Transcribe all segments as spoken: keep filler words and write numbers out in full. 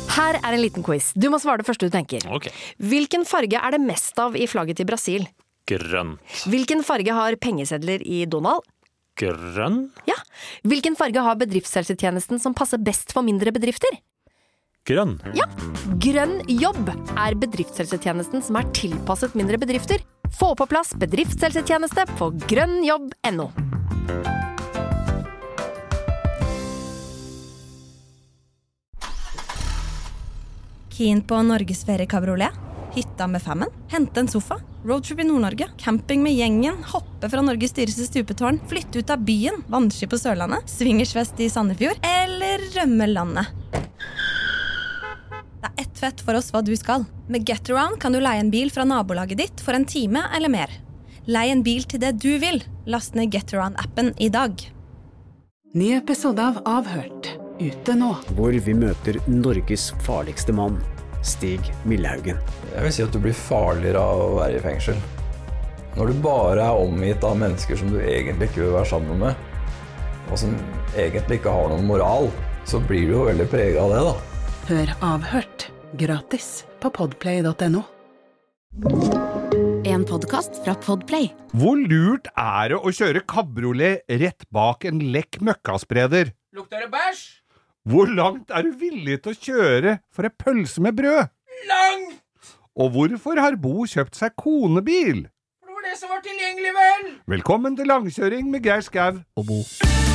Her er en liten quiz. Du må svare det første du tenker. Ok. Hvilken farge er det mest av i flagget til Brasil? Grønt. Hvilken farge har pengesedler i Donald? Grønn? Ja. Hvilken farge har bedriftshelsetjenesten som passer best for mindre bedrifter? Grønn. Ja. Grønn jobb er bedriftshelsetjenesten som er tilpasset mindre bedrifter. Få på plass bedriftshelsetjeneste på grønnjobb punktum no. Keen på Norgesferie kabriolet? Hytta med femmen? Hente en sofa? Roadtrip i Nord-Norge? Camping med gjengen? Hoppe fra Norges dyreste stupetårn? Flytte ut av byen? Vannski på Sørlandet? Swingersfest i Sandefjord? Eller rømme landet? Det er ett fett for oss hva du skal. Med Getaround kan du leie en bil fra nabolaget ditt for en time eller mer. Leie en bil til det du vil. Last ned Getaround-appen i dag. Ny episode av Avhørt. Ute nå. Hvor vi møter Norges farligste mann, Stig Millehaugen. Jeg vil si at du blir farligere av å være i fengsel. Når du bare er omgitt av mennesker som du egentlig ikke vil være sammen med, og som egentlig ikke har noen moral, så blir du jo veldig preget av det da. Hør Avhørt. Gratis på podplay punktum no. En podcast fra Podplay. Hvor lurt er det å kjøre kabriolet rett bak en lekk møkkaspreder? Lukter det bæsj? Hvor langt er du villig til å kjøre for en pølse med brød? Langt! Og hvorfor har Bo kjøpt seg konebil? For det var det som var tilgjengelig, vel? Velkommen til langkjøring med Geir Skau og Bo.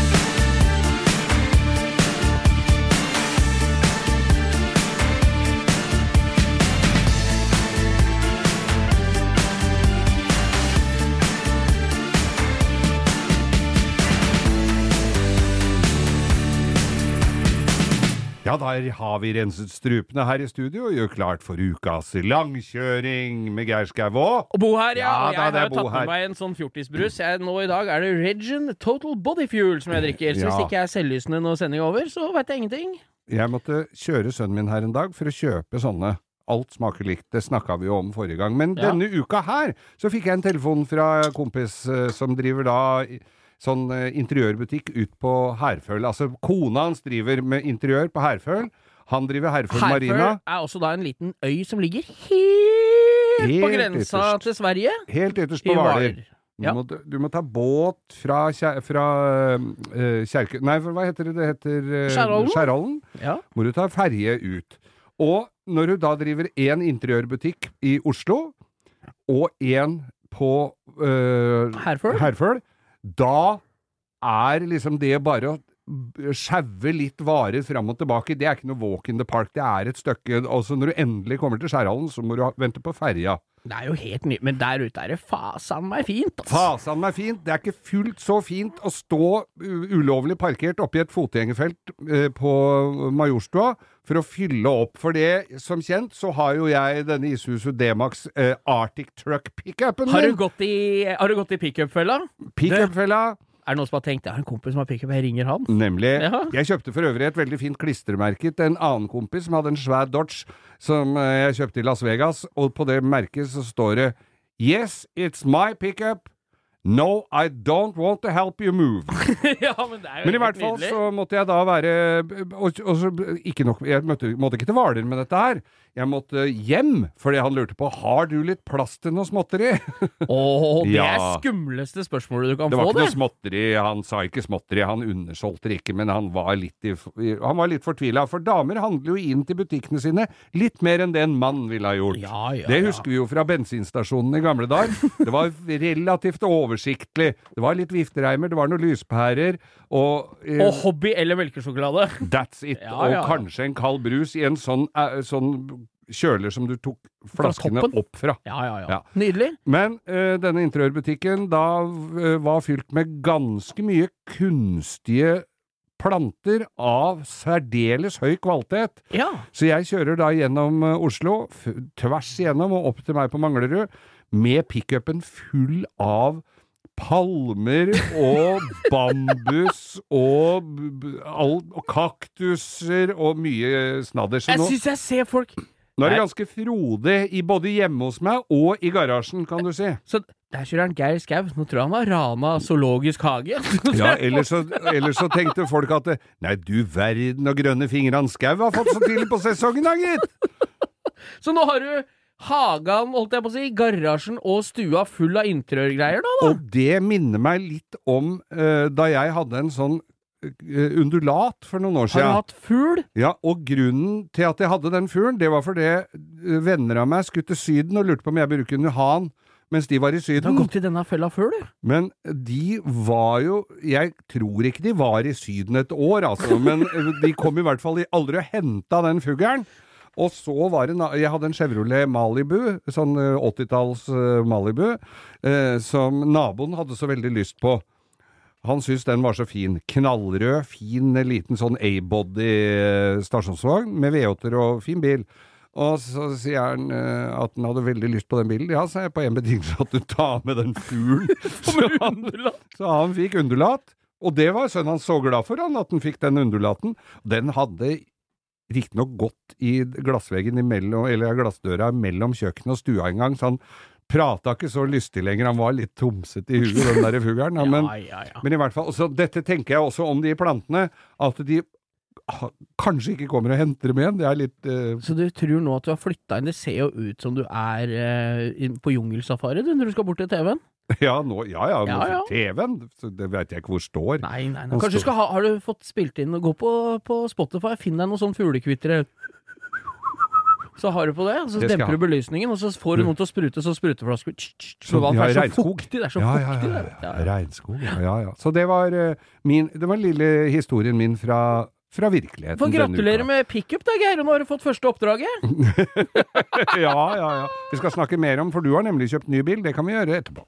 Ja, der har vi renset strupene her i studio og gjør klart for ukas langkjøring med Geir Skau og... Og Bo her, ja. Ja, og jeg da, det er har jo Bo tatt her. med meg en sånn fjortisbrus. Jeg, nå i dag er det Regin Total Body Fuel som jeg drikker. Så Ja. hvis ikke jeg er selvlysende når sending er over, så vet jeg ingenting. Jeg måtte kjøre sønnen min her en dag for å kjøpe sånne. Alt smaker likt, det snakket vi jo om forrige gang. Men Ja. denne uka her, så fikk jeg en telefon fra kompis eh, som driver da i- sånn eh, interiørbutikk ut på Herføl. Altså, kona hans driver med interiør på Herføl. Han driver Herføl Marina. Herføl er også da en liten øy som ligger helt, Helt på grensa ytterst. til Sverige. Helt ytterst I på Hvaler. Hvaler. Du, Ja. må, du må ta båt fra, kjer, fra uh, Kjerke... Nei, for hva heter det? Det heter uh, Skjærholmen. Skjærholmen. Ja. Hvor du tar ferje ut. Og når du da driver en interiørbutikk i Oslo, og en på uh, Herføl. Herføl, da er liksom det bare å skjæve litt varer fram og tilbake. Det er ikke noe walk in the park. Det er et stykke. Altså når du endelig kommer til Skjærhallen, så må du ha, vente på ferja. Det er jo helt nytt, men der ute er det fasan meg fint. Altså. Fasan meg fint. Det er ikke fullt så fint å stå u- ulovlig parkert oppe i et fotgjengerfelt eh, på Majorstua for å fylle opp. For det, som kjent, så har jo jeg denne Isuzu D-Max eh, Arctic Truck pickupen Har du min. gått i, har du gått i pick-up-fella? Pickupfella. Er det noen som har tenkt, jeg har en kompis som har pick-up, jeg ringer han? Nemlig. Ja. Jeg kjøpte for øvrig et veldig fint klistremerke til en annen kompis som hadde en svær Dodge som eh, jeg kjøpte i Las Vegas, og på det merket så står det Yes, it's my pickup. No, I don't want to help you move. Ja, men det er jo Men i helt hvert fall nydelig. så måtte jeg da være og, og så, ikke nok, Jeg måtte, måtte ikke til Hvaler med dette her. Jeg måtte hjem, fordi han lurte på har du litt plass til noe småtteri? Åh, det er Ja. skumleste spørsmålet du kan Det var få, ikke det. noe småtteri, han sa ikke småtteri, han undersolgte det ikke, men han var litt, i, han var litt fortvilet, for damer handler jo inn til butikkene sine litt mer enn det en mann ville ha gjort. Ja, ja, det ja. husker vi jo fra bensinstasjonen i gamle dager. Det var relativt oversiktlig. Det var litt viftereimer, det var noen lyspærer, og... eh, Og hobby eller melkesjokolade. That's it. Ja, og ja. kanskje en kald brus i en sånn, eh, sånn kjøler som du tok flaskene toppen? opp fra. Ja, ja, ja. Ja. Nydelig. Men eh, denne interiørbutikken da eh, var fylt med ganske mye kunstige planter av særdeles høy kvalitet. Ja. Så jeg kjører da gjennom eh, Oslo, f tvers igjennom og opp til meg på Manglerud, med pickupen full av palmer og bambus og, b- b- all, og kaktuser og mye snadder. Så Jeg nå, synes jeg ser folk... nå er det ganske frodig i både hjemme hos meg og i garasjen, kan du si. Så Der kjører han Geir Skau. Nå tror jeg han har rana zoologisk hage. Ja, ellers så, ellers så tenkte folk at det, nei, du verden og grønne fingre han Skau har fått så tidlig på sesongen, da, gitt! Så nå har du hagen, holdt jeg på å si, garasjen og stua full av interiørgreier, da, da? Og det minner meg litt om uh, da jeg hadde en sånn uh, undulat for noen år siden. Har du hatt fugl? Ja, og grunnen til at jeg hadde den fuglen, det var fordi uh, venner av meg skulle til Syden og lurte på om jeg burde kunne ha den mens de var i Syden. Du har gått i denne fella før, du. Men de var jo, jeg tror ikke de var i Syden et år, altså, men de kom i hvert fall aldri og hentet den fuglen. Og så var det, jeg hadde en Chevrolet Malibu, sånn åttitalls Malibu, eh, som naboen hadde så veldig lyst på. Han syntes den var så fin. Knallrød, fin, liten sånn A-body stasjonsvogn med V åtte og fin bil. Og så sier han uh, at han hadde veldig lyst på den bilen. Ja, så er jeg på en betingelse at du tar med den fuglen. så, han, så han fikk undulat. Og det var sønnen hans så glad for han, at han fikk den undulaten. Den hadde riktig nok gått i glassveggen imellom, eller glassdøra mellom kjøkkenet og stua en gang, så han pratet ikke så lystig lenger. Han var litt tomset i huet, den der fuglen. Ja, men, ja, ja, ja. men i hvert fall, så dette tenker jeg også om de plantene, at de kanskje ikke kommer og henter dem igjen. Det er litt uh... Så du tror nå at du har flyttet inn? Det ser jo ut som du er uh, på jungelsafari du, når du skal bort til T V-en. Ja, nå, ja, ja, nå, ja, ja. T V-en, så det vet jeg ikke hvor står. Nei, nei, nei. Kanskje du skal ha, har du fått spilt inn og gå på, på Spotify, finn deg noen sånn fuglekvittere. Så har du på det, så det demper du belysningen, og så får du noen til å sprute, så spruteflasker. Så vann er så fuktig, det er så ja, fuktig. Ja, ja, ja, ja. Regnskog, ja, ja, ja. Så det var uh, min, det var lille historien min fra fra virkeligheten. Få gratulere med pick-up da, Geir, og nå har du fått første oppdraget. ja, ja, ja. Vi skal snakke mer om, for du har nemlig kjøpt ny bil, det kan vi gjøre etterpå.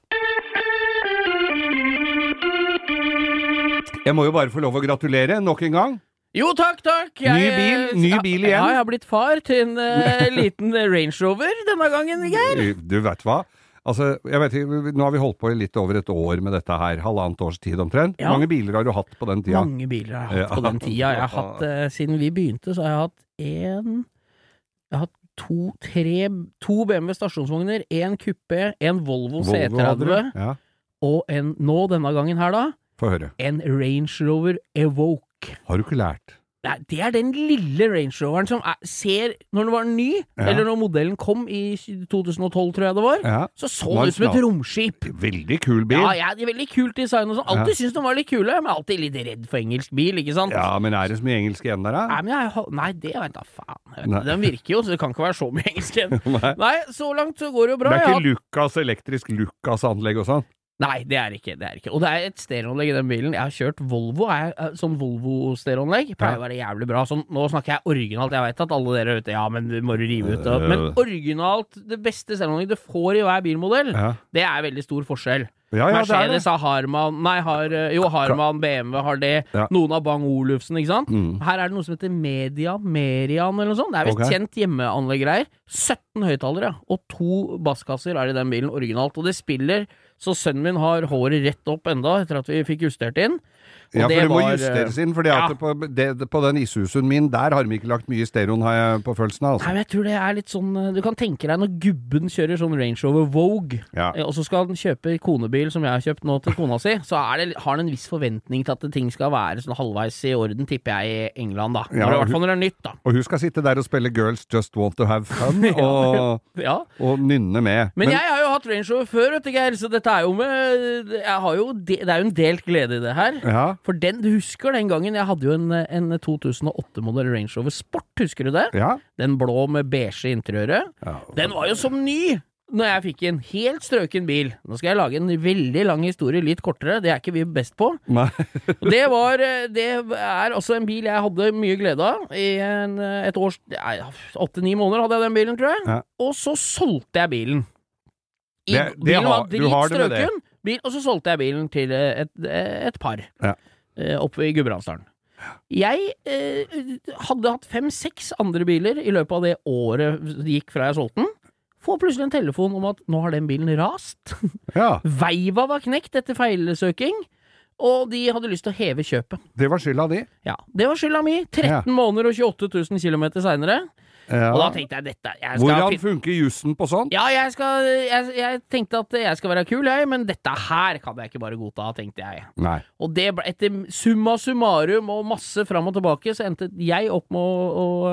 Jeg må jo bare få lov å gratulere nok en gang. Jo, takk, takk. Jeg, ny bil, ny bil igjen. Ja, jeg har blitt far til en uh, liten Range Rover denne gangen, Geir. Du vet hva? Altså, jeg vet ikke, nå har vi holdt på i litt over et år med dette her, halvannet års tid omtrent. Ja. Mange biler har du hatt på den tida? Mange biler har jeg hatt ja. på den tida. Jeg har hatt, uh, siden vi begynte, så har jeg hatt en, jeg har hatt to, tre, to B M W stasjonsvogner, en kuppe, en Volvo, Volvo C tretti, ja. og en, nå denne gangen her da, få høre. En Range Rover Evoque. Har du ikke lært? Nei, det er den lille Range Roveren som er, ser, når den var ny, ja. eller når modellen kom i to tusen og tolv, tror jeg det var, ja. så så det ut som et romskip. Veldig kul bil. Ja, ja, det er veldig kult design og sånn. Alltid ja. synes de var litt kule, men alltid litt redd for engelsk bil, ikke sant? Ja, men er det så mye engelsk igjen der, da? Nei, men jeg, nei, det vet jeg faen. Den virker jo, så det kan ikke være så mye engelsk igjen. nei. nei, så langt så går det jo bra. Det er ikke har... Lucas, elektrisk Lucas anlegg og sånn? Nei, det er ikke, det er ikke. Og det er et stereoanlegg i den bilen. Jeg har kjørt Volvo, er, sånn Volvo-stereoanlegg. Pleier å være jævlig bra. Sånn, nå snakker jeg originalt. Jeg vet at alle dere vet, ja, men må du rive ut. Og, men originalt, det beste stereoanlegg du får i hver bilmodell, ja. det er veldig stor forskjell. Ja, ja, Mercedes har Harman, nei, har, jo, Harman, B M W har det, ja. noen av Bang Olufsen, ikke sant? Mm. Her er det noe som heter Media, Merian eller noe sånt. Det er vist okay. kjent hjemmeanleggreier. sytten høyttalere og to basskasser er i den bilen originalt, og det spiller, så sønnen min har håret rett opp enda etter at vi fikk justert inn. Og ja, for det, det må var, justeres inn, for ja. på, på den Isuzen min, der har de ikke lagt mye stereoen, har jeg på følelsen av. Altså. Nei, men jeg tror det er litt sånn, du kan tenke deg når gubben kjører sånn Range Rover Vogue, ja. og så skal han kjøpe konebil som jeg har kjøpt nå til kona si, så er det, har han en viss forventning til at ting skal være sånn halvveis i orden, tipper jeg i England da. Ja, når det, i hvert fall når det er nytt da. Og hun skal sitte der og spille Girls Just Want to Have Fun, og, ja. og nynne med. Men, men jeg har jo hatt Range Rover før, vet du, Geir, så dette er jo med, jeg har jo, det er jo en delt glede i det her. Ja. For den, du husker den gangen, jeg hadde jo en, en to tusen og åtte-modell Range Rover Sport, husker du det? Ja. Den blå med beige interiøret. Ja. Den var jo som ny når jeg fikk en helt strøken bil. Nå skal jeg lage en veldig lang historie, litt kortere, det er ikke vi best på. Nei. det var, det er også en bil jeg hadde mye glede av. I en, et års, åtte-ni måneder hadde jeg den bilen, tror jeg. Ja. Og så solgte jeg bilen. I, det, det bilen var dritstrøken, bil, og så solgte jeg bilen til et, et par. Ja. Oppe i Gudbrandsdalen. Jeg eh, hadde hatt fem-seks andre biler i løpet av det året det gikk fra jeg solgte den. Får plutselig en telefon om at nå har den bilen rast. Ja. Veiva var knekt etter feilsøking, og de hadde lyst til å heve kjøpet. Det var skylda di? Ja, det var skylda mi. tretten ja. måneder og tjueåtte tusen kilometer senere. Ja. Og da tenkte jeg dette jeg skal Hvordan funker jussen på sånt? Ja, jeg, skal, jeg, jeg tenkte at jeg skal være kul, jeg, men dette her kan jeg ikke bare godta, tenkte jeg. Nei. Og det ble, etter summa summarum og masse fram og tilbake, så endte jeg opp med å,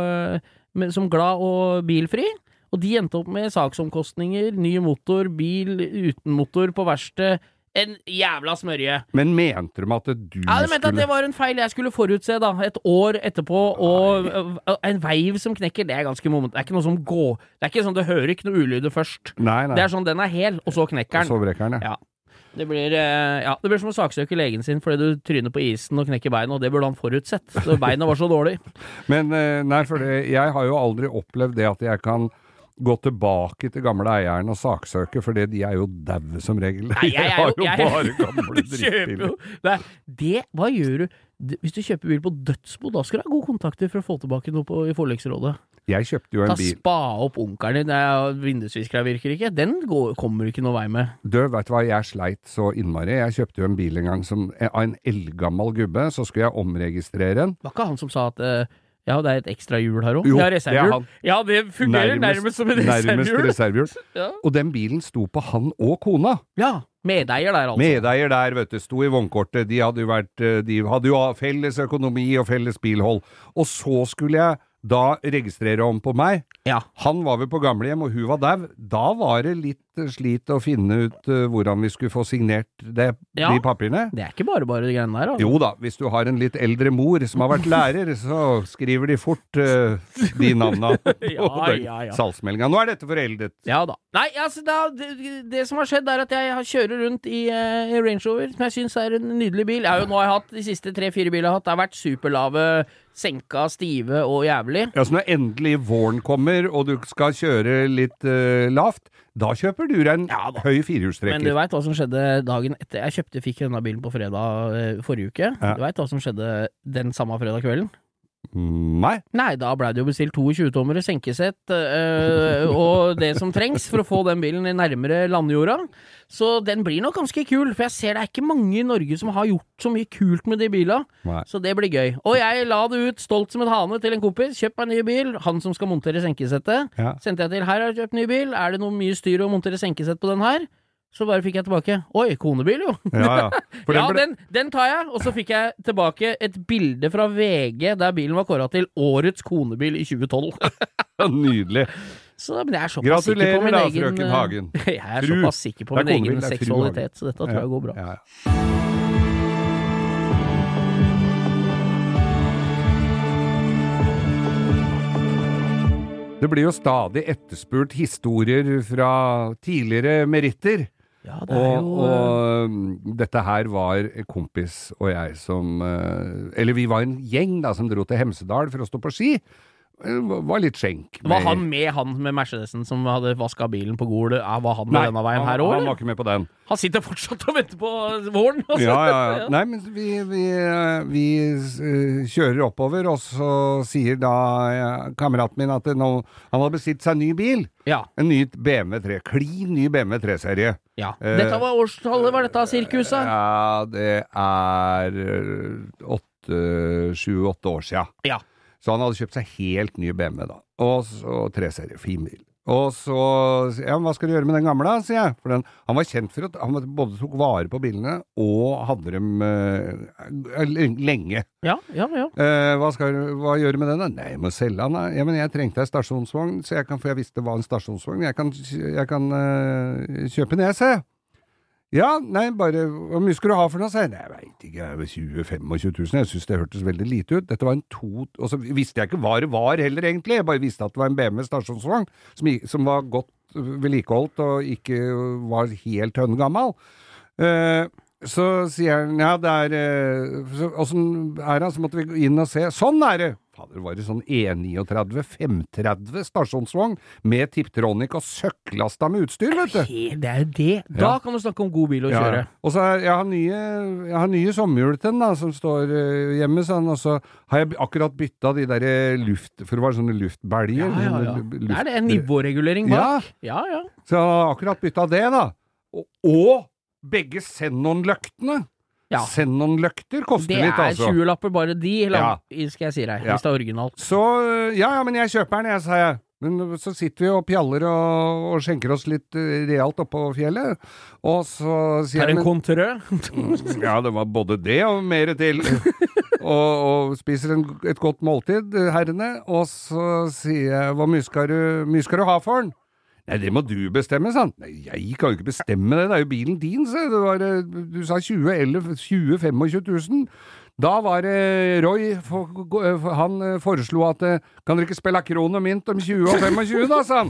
å, med, som glad og bilfri. Og de endte opp med saksomkostninger, ny motor, bil uten motor på verksted. En jævla smørje. Men mente de at du ja, de mente skulle... at det var en feil jeg skulle forutse da, et år etterpå, og Nei. en veiv som knekker, det er ganske moment. Det er ikke noe som går, det er ikke sånn, det hører ikke noe ulyde først. Nei, nei. Det er sånn, den er hel, og så knekker den. Og så brekker den, ja. ja. Det blir, ja, det blir som å saksøke legen sin fordi du tryner på isen og knekker beina, og det burde han forutsett. Så beina var så dårlig. Men, nei, for det, jeg har jo aldri opplevd det at jeg kan gå tilbake til gamle eieren og saksøke, for det, de er jo daue som regel. Nei, jeg, jeg, har jo jeg, bare gamle drittbiler. Det, det, hva gjør du? Hvis du kjøper bil på dødsbo, da skal du ha gode kontakter for å få tilbake noe på, i forleksrådet. Jeg kjøpte jo en Ta bil. Ta spa opp onkelen din, vindusviskere virker ikke. Den går, kommer ikke noe vei med. Du, vet du hva, jeg sleit så innmari. Jeg kjøpte jo en bil en gang som, av en eldgammel gubbe, så skulle jeg omregistrere den. Var ikke han som sa at uh, ja, det er et ekstra hjul her også. Jo, det er reservehjul. Ja, det fungerer nærmest, nærmest som en reservehjul. Nærmest reservehjul. ja. Og den bilen sto på han og kona. Ja, medeier der altså. Medeier der, vet du, sto i vognkortet. De hadde jo vært, de hadde jo felles økonomi og felles bilhold. Og så skulle jeg da registrere om på meg. Ja. Han var vel på gamlehjem, og hun var der. Da var det litt slit å finne ut uh, hvordan vi skulle få signert det, ja. de papirene. Det er ikke bare bare de greiene der, altså. Jo da, hvis du har en litt eldre mor som har vært lærer, så skriver de fort uh, de navnene ja, ja, ja. salgsmeldinga. Nå er dette foreldet. Ja da. Nei, altså, da, det, det som har skjedd er at jeg har kjører rundt i uh, Range Rover, som jeg synes er en nydelig bil. Jeg har jo nå har jeg hatt de siste tre-fire biler jeg har hatt. Det har vært superlave, senka, stive og jævlig. Ja, så når endelig våren kommer, og du skal kjøre litt uh, lavt, da kjøper du deg en ja, høy firehjulstrekker. Men du vet hva som skjedde dagen etter? Jeg kjøpte, fikk denne bilen på fredag eh, forrige uke. Ja. Du vet hva som skjedde den samme fredag kvelden? Nei. Nei, da ble det jo bestilt tjueto-tommere senkesett øh, og det som trengs for å få den bilen nærmere landjorda. Så den blir nok ganske kul, for jeg ser det er ikke mange i Norge som har gjort så mye kult med de bilene. Nei. Så det blir gøy. Og jeg la det ut stolt som et hane til en kompis. Kjøp meg en ny bil. Han som skal montere senkesettet. Ja. Sendte jeg til, her har jeg kjøpt ny bil. Er det noe mye styr å montere senkesett på den her? Så bare fikk jeg tilbake, oi, konebil jo. Ja, ja. Den, ja den, den tar jeg, og så fikk jeg tilbake et bilde fra V G der bilen var kåret til årets konebil i tjue tolv. Nydelig. Så men jeg er såpass sikker på min da, egen... Gratulerer da, frøken Hagen. Jeg er Fru. såpass sikker på min egen seksualitet, så dette tror jeg går bra. Ja, ja. Det blir jo stadig etterspurt historier fra tidligere meritter. Ja, det er og, jo... og dette her var kompis og jeg som Eller vi var en gjeng da som dro til Hemsedal for å stå på ski. Det var litt skjenk. Med... Var han med han med Mercedesen som hadde vasket bilen på Gol? Ja, var han med Nei, denne veien her også? Nei, han var ikke med på den. Han sitter fortsatt og venter på våren. Altså. Ja, ja, ja. Nei, men vi, vi, vi uh, kjører oppover, og så sier da ja, kameraten min at nå, han hadde bestilt seg en ny bil. Ja. En ny B M W tre. Klin ny B M W tre-serie. Ja. Uh, dette var årstallet, var dette sirkuset? Ja, det er åtte, sju, åtte år siden. Ja. Så han hadde kjøpt seg helt ny B M W da. Og så tre-serie, fin bil. Og så, ja, hva skal du gjøre med den gamle da, sier jeg. For den, han var kjent for at han både tok vare på bilene og hadde dem uh, lenge. Ja, ja, ja. Uh, hva skal du, hva gjør du med den da? Nei, jeg må selge den da. Ja, men jeg trengte en stasjonsvogn, så jeg kan, for jeg visste hva en stasjonsvogn. Jeg kan, jeg kan uh, kjøpe den, jeg, sier jeg. Ja, nei, bare, hvor mye skal du ha for noe? Nei, jeg vet ikke, jeg tjue til tjuefem tusen, jeg synes det hørtes veldig lite ut. Dette var en to, og så visste jeg ikke hva det var heller egentlig, jeg bare visste at det var en B M W stasjonsvogn, som, som var godt vedlikeholdt og ikke var helt hønnegammal. Uh, så sier han, ja, det er, uh, så, og sånn er han, så måtte vi inn og se, sånn er det! Fader, var det sånn E trettini, fem tretti stasjonsvogn med Tiptronic og søkklasta med utstyr, vet du. Okay, det er jo det. Da ja. Kan du snakke om god bil å ja. kjøre. Og så er, jeg har nye, jeg har nye sommerhjul til den da, som står uh, hjemme, sånn, og så har jeg akkurat byttet de der luft, for det var sånne luftbelger. Ja, ja, ja. Luft, det er det, en nivåregulering bak. Ja, ja. ja. Så jeg har akkurat byttet det da. Og, og begge Xenon-løktene. Ja. Xenon-løkter koster det litt, altså. Det er tjue-lapper bare de, lang, Ja. skal jeg si deg, Ja. hvis det er originalt. Så, ja, ja, men jeg kjøper den, jeg, sa jeg. Men så sitter vi og pjaller og, og skjenker oss litt eh, realt oppå fjellet, og så sier Er det jeg... en kontrø? Ja, det var både det og mer til. og, og spiser en, et godt måltid, herrene, og så sier jeg, hva mye skal du, mye skal du ha for den? Nei, det må du bestemme, sant? Nei, jeg kan jo ikke bestemme det, det er jo bilen din, så det var, du sa tjue eller tjue til tjuefem tusen. Da var det Roy, for, for, han foreslo at kan dere ikke spille kron og mynt om tjue og tjuefem da, sa han.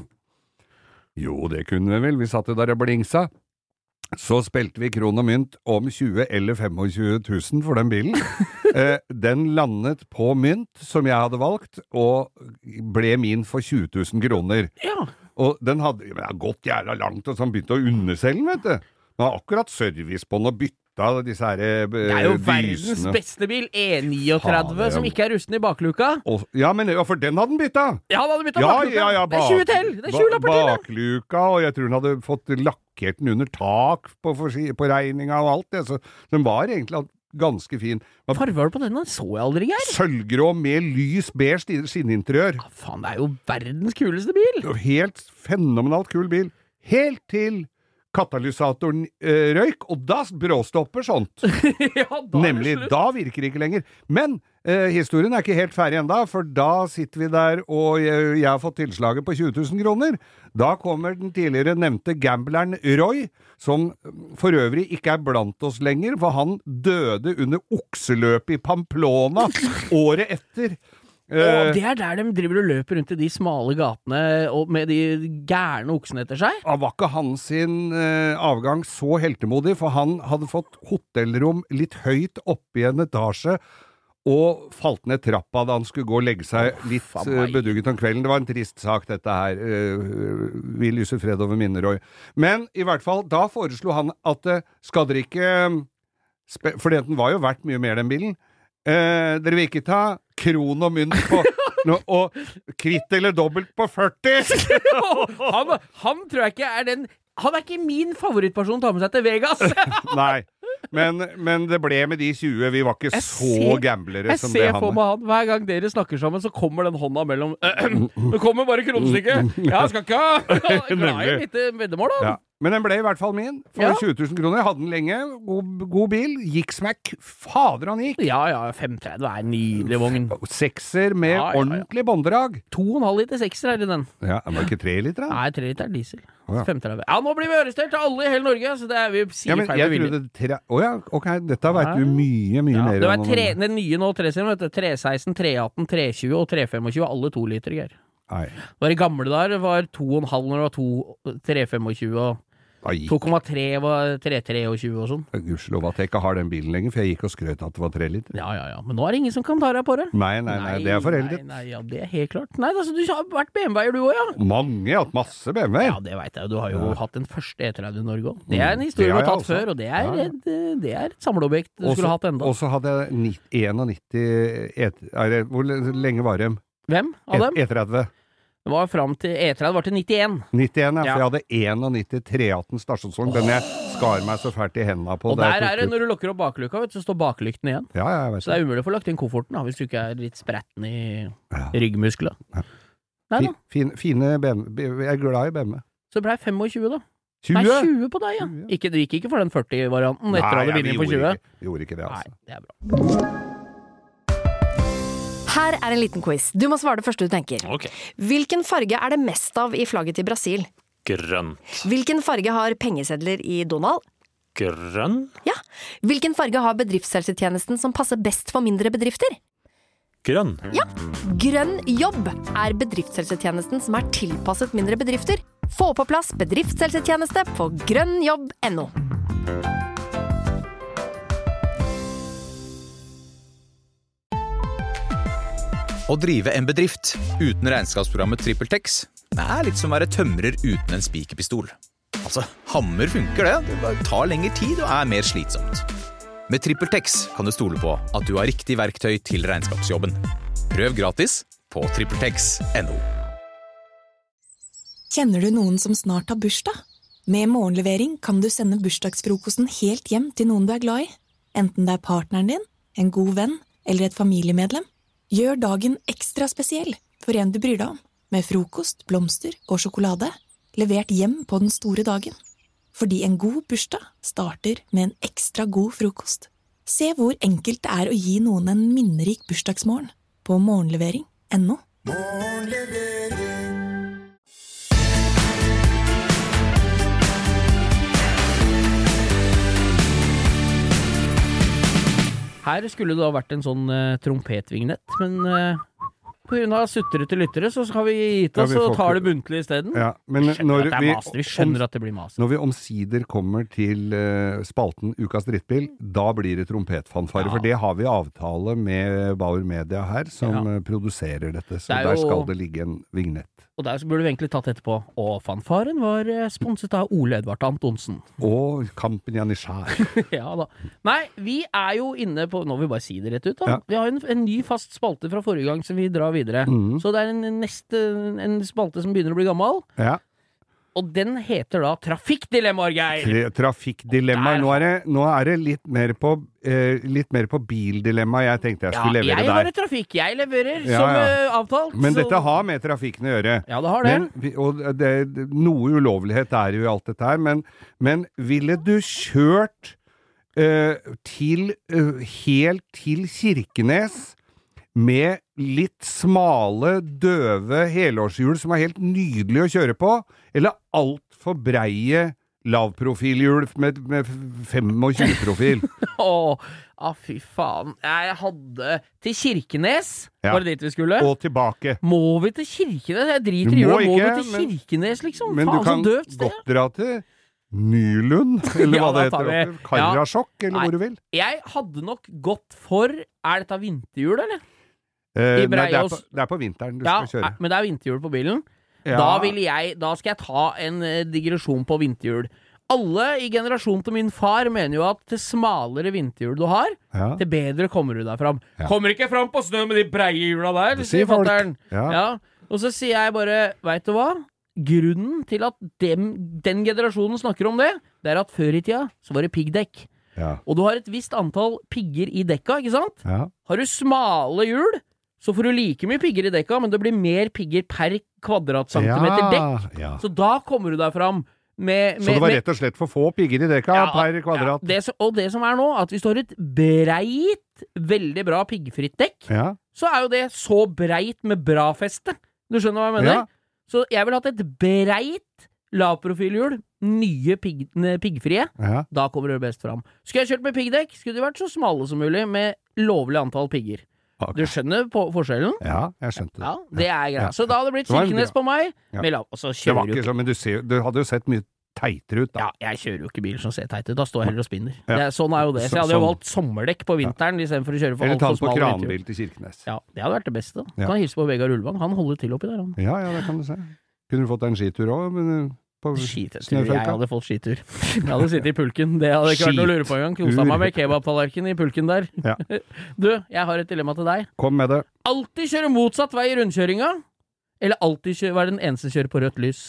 Jo, det kunne vi vel, vi satt jo der og blingsa. Så spilte vi kron og mynt om tjue eller tjuefem tusen for den bilen. eh, den landet på mynt, som jeg hadde valgt, og ble min for tjue tusen kroner. Ja. Og den hadde ja, gått jævla langt, og så han begynte å underselge den, vet du. Men akkurat servicebånd og bytte av disse her eh, Det er jo dysene. verdens beste bil, E trettini, Faen, som ikke er rusten i bakluka. Og, ja, men ja, for den hadde den bytta. Ja, han hadde bytta Ja, bakluka. ja, ja, det er tjue til, det er tjue lapper til. Bakluka, og jeg tror den hadde fått lakkert den under tak på, på regninga og alt det, så den var egentlig ganske fin. Hva farge var det på den? Den så jeg aldri, Geir. Sølvgrå med lys beige skinninteriør. Ja, faen, det er jo verdens kuleste bil. Helt fenomenalt kul bil. Helt til katalysatoren eh, røyk, og da bråstopper sånt. ja, da Nemlig, da virker det ikke lenger. Men eh, historien er ikke helt ferdig enda, for da sitter vi der, og jeg, jeg har fått tilslaget på tjue tusen kroner. Da kommer den tidligere nevnte gambleren Roy, som for øvrig ikke er blant oss lenger, for han døde under okseløpet i Pamplona året etter. Og det er der de driver og løper rundt i de smale gatene og med de gærne oksene etter seg. Han var ikke hans sin eh, avgang så heltemodig, for han hadde fått hotellrom litt høyt oppe i en etasje, og falt ned trappa da han skulle gå og legge seg litt Faen uh, meg. bedugget om kvelden. Det var en trist sak, dette her. Uh, vi lyser fred over Minneroy. Men i hvert fall, da foreslo han at uh, skal dere ikke spe- for den var jo verdt mye mer den bilen. Uh, dere vil ikke ta kron og mynt på no, og kvitt eller dobbelt på førti? han, han tror jeg ikke er den Han er ikke min favorittperson å ta med seg til Vegas. Nei. Men, men det ble med de tjue. Vi var ikke Jeg så ser- gamblere Jeg som det ser han for meg han Hver gang dere snakker sammen, så kommer den hånda mellom Det kommer bare kronestykket. Ja, skal ikke ha glad i litt veddemål, da. Ja. Men den ble i hvert fall min for Ja. tjue tusen kroner. Jeg hadde den lenge. God, god bil. Gikk smack. Fader, han gikk. Ja, ja, fem tretti er en nydelig vogn. Sekser med Ja, ja, ja. ordentlig bånddrag. To og en halv liter sekser er i den. Ja, den var ikke tre liter, da? Nei, tre liter er diesel. Å, ja. fem tretti. Ja, nå blir vi arrestert til alle i hele Norge, så det er vi sier Ja, men feil jeg med vilje. trodde tre... Å ja, ok, dette vet du mye, mye Ja, mer det var om. tre, den nye nå, tre-serien, vet du. tre seksten, tre atten, tre tjue og tre tjuefem, alle to liter, Geir. Nei. Det var i gamle der, det var to og en halv når det var to, tre tjuefem og Ai, to komma tre var tre tjuetre og sånn. gudskjelov at jeg ikke har den bilen lenger, for jeg gikk og skrøt at det var tre liter. Ja, ja, ja. Men nå er det ingen som kan ta deg på det. Nei, nei, nei, det er foreldet. Nei, nei, ja, det er helt klart. Nei, altså, du har vært B M W-er du òg, ja. Mange, jeg har hatt masse B M W. Ja, det veit jeg. Du har jo Ja. hatt den første E tretti i Norge òg. Det er en historie Det du har har jeg tatt også. før, og det er, Ja. et, det er et samleobjekt du Også- skulle hatt enda. Og så hadde jeg ni- enognitti et, er det, Hvor lenge var de? Hvem av dem? E tretti. Det var fram til E tretti, var til nittien. nittien, ja, for Ja. jeg hadde enognitti tre atten stasjonsvogn. Den jeg skar meg så fælt i hendene på. Og da jeg der tok er det, ut. når du lukker opp baklykka, vet du, så står baklykten igjen. Ja, ja, jeg vet Så det er umulig å få lagt inn kofferten da, hvis du ikke er litt spretten i Ja. ryggmuskler. Ja. Nei da. Fin, fine B M W. Jeg er glad i B M W. Så det ble tjuefem, da. tjue? Nei, tjue på deg, ja. tjue, ja. Ikke, du gikk ikke for den førti-varianten etter å ha Nei, vunnet vi for gjorde tjue? ikke- vi gjorde ikke det, Nei, altså. det er bra. Her er en liten quiz. Du må svare det første du tenker. Ok. Hvilken farge er det mest av i flagget til Brasil? Grønt. Hvilken farge har pengesedler i Donald? Grønn? Ja. Hvilken farge har bedriftshelsetjenesten som passer best for mindre bedrifter? Grønn. Ja. Grønn jobb er bedriftshelsetjenesten som er tilpasset mindre bedrifter. Få på plass bedriftshelsetjeneste på grønnjobb punktum no. Å drive en bedrift uten regnskapsprogrammet TrippelTex er litt som å være tømrer uten en spikerpistol. Altså, hammer funker det, det bare tar lengre tid og er mer slitsomt. Med TrippelTex kan du stole på at du har riktig verktøy til regnskapsjobben. Prøv gratis på trippeltex punktum no. Kjenner du noen som snart har bursdag? Med morgenlevering kan du sende bursdagsfrokosten helt hjem til noen du er glad i. enten det er partneren din, en god venn eller et familiemedlem. Gjør dagen ekstra spesiell for en du bryr deg om, med frokost, blomster og sjokolade, levert hjem på den store dagen. Fordi en god bursdag starter med en ekstra god frokost. Se hvor enkelt det er å gi noen en minnerik bursdagsmorgen på morgenlevering punktum no. Her skulle det ha vært en sånn uh, trompetvignett, men uh, på grunn av suttrete lyttere så skal vi gitt oss ja, og tar det buntlig i stedet. Ja, men vi skjønner, at det er master. Vi skjønner om, at det blir master. Når vi omsider kommer til uh, spalten Ukas drittbil, da blir det trompetfanfare, ja. For det har vi avtale med Bauer Media her, som ja. uh, produserer dette, så det der jo... skal det ligge en vignett. Og der så burde vi egentlig tatt etterpå. Og fanfaren var sponset av Ole Edvard Antonsen. Og Kampen Janishar. Ja da. Nei, vi er jo inne på, nå vil vi bare si det rett ut da. Ja. Vi har en, en ny fast spalte fra forrige gang som vi drar videre. Mm. Så det er en, neste, en spalte som begynner å bli gammel. Ja. Og den heter da Trafikkdilemmaer, Geir. Tra Trafikkdilemmaer. Nå, nå er det litt mer på, eh, litt mer på bildilemma jeg tenkte jeg skulle ja, levere der. Ja, jeg har et trafikk. Jeg leverer ja, som ja. uh, avtalt. Men så... dette har med trafikken å gjøre. Ja, det har det. Men, og det, noe ulovlighet er jo i alt dette her, men, men ville du kjørt uh, til, uh, helt til Kirkenes med litt smale, døve helårshjul som er helt nydelig å kjøre på, eller alt for breie lavprofilhjul med, med tjuefem profil? Åh, ah, fy faen. Jeg hadde til Kirkenes, ja. Var det dit vi skulle? Og tilbake. Må vi til Kirkenes? Jeg driter i hjulet. Må vi til men, Kirkenes, liksom? Men faen, du kan godt dra til Nylund, eller ja, hva det heter. Karasjok, ja. Eller Nei, hvor du vil. Jeg hadde nok gått for, er dette vinterhjul, eller? Eh, nei, det er, på, det er på vinteren du ja, skal kjøre. Men det er vinterhjul på bilen. Ja. Da, vil jeg, da skal jeg ta en uh, digresjon på vinterhjul. Alle i generasjonen til min far mener jo at til smalere vinterhjul du har, ja. Til bedre kommer du deg fram. Ja. Kommer ikke fram på snø med de breie hjula der, det sier folk. Ja. Ja. Og så sier jeg bare, vet du hva? Grunnen til at dem, den generasjonen snakker om det, det er at før i tida så var det piggdekk. Ja. Og du har et visst antall pigger i dekka, ikke sant? Ja. Har du smale hjul, så får du like mye pigger i dekka, men det blir mer pigger per kvadratcentimeter ja, dekk. Ja. Så da kommer du deg fram med, med, så det var med, rett og slett for få pigger i dekka ja, per kvadrat? Ja, det, og det som er nå, at hvis du har et breit, veldig bra piggfritt dekk, ja. Så er jo det så breit med bra feste. Du skjønner hva jeg mener? Ja. Så jeg vil ha et breit lavprofilhjul, nye pigg, piggfrie, ja. Da kommer du best fram. Skulle jeg kjørt med piggdekk, skulle de vært så smale som mulig, med lovlig antall pigger. Okay. Du skjønner på forskjellen? Ja, jeg skjønte det. Ja, det er greit. Ja. Så da hadde det blitt Kirkenes på meg. Ja. Med lav, og så det var ikke ikke så, men du, ser, du hadde jo sett mye teitere ut da. Ja, jeg kjører jo ikke bil som ser teit ut. Da står jeg heller og spinner. Ja. Det, sånn er jo det. Så jeg hadde jo valgt sommerdekk på vinteren ja. I stedet for å kjøre for eller alt for smal. Eller ta på kranbil til Kirkenes. Ja, det hadde vært det beste. Ja. Kan hilse på Vegard Ulvang. Han holder til oppi der. Han. Ja, ja, det kan du se. Kunne du fått deg en skitur også, men... Skitur, jeg hadde fått skitur. Jeg hadde sittet i pulken. Det hadde ikke vært noe å lure på engang. Kosa meg med kebabtallerken i pulken der. Ja. Du, jeg har et dilemma til deg. Kom med det. Alltid kjøre motsatt vei i rundkjøringa, eller alltid kjøre, være den eneste som kjører på rødt lys?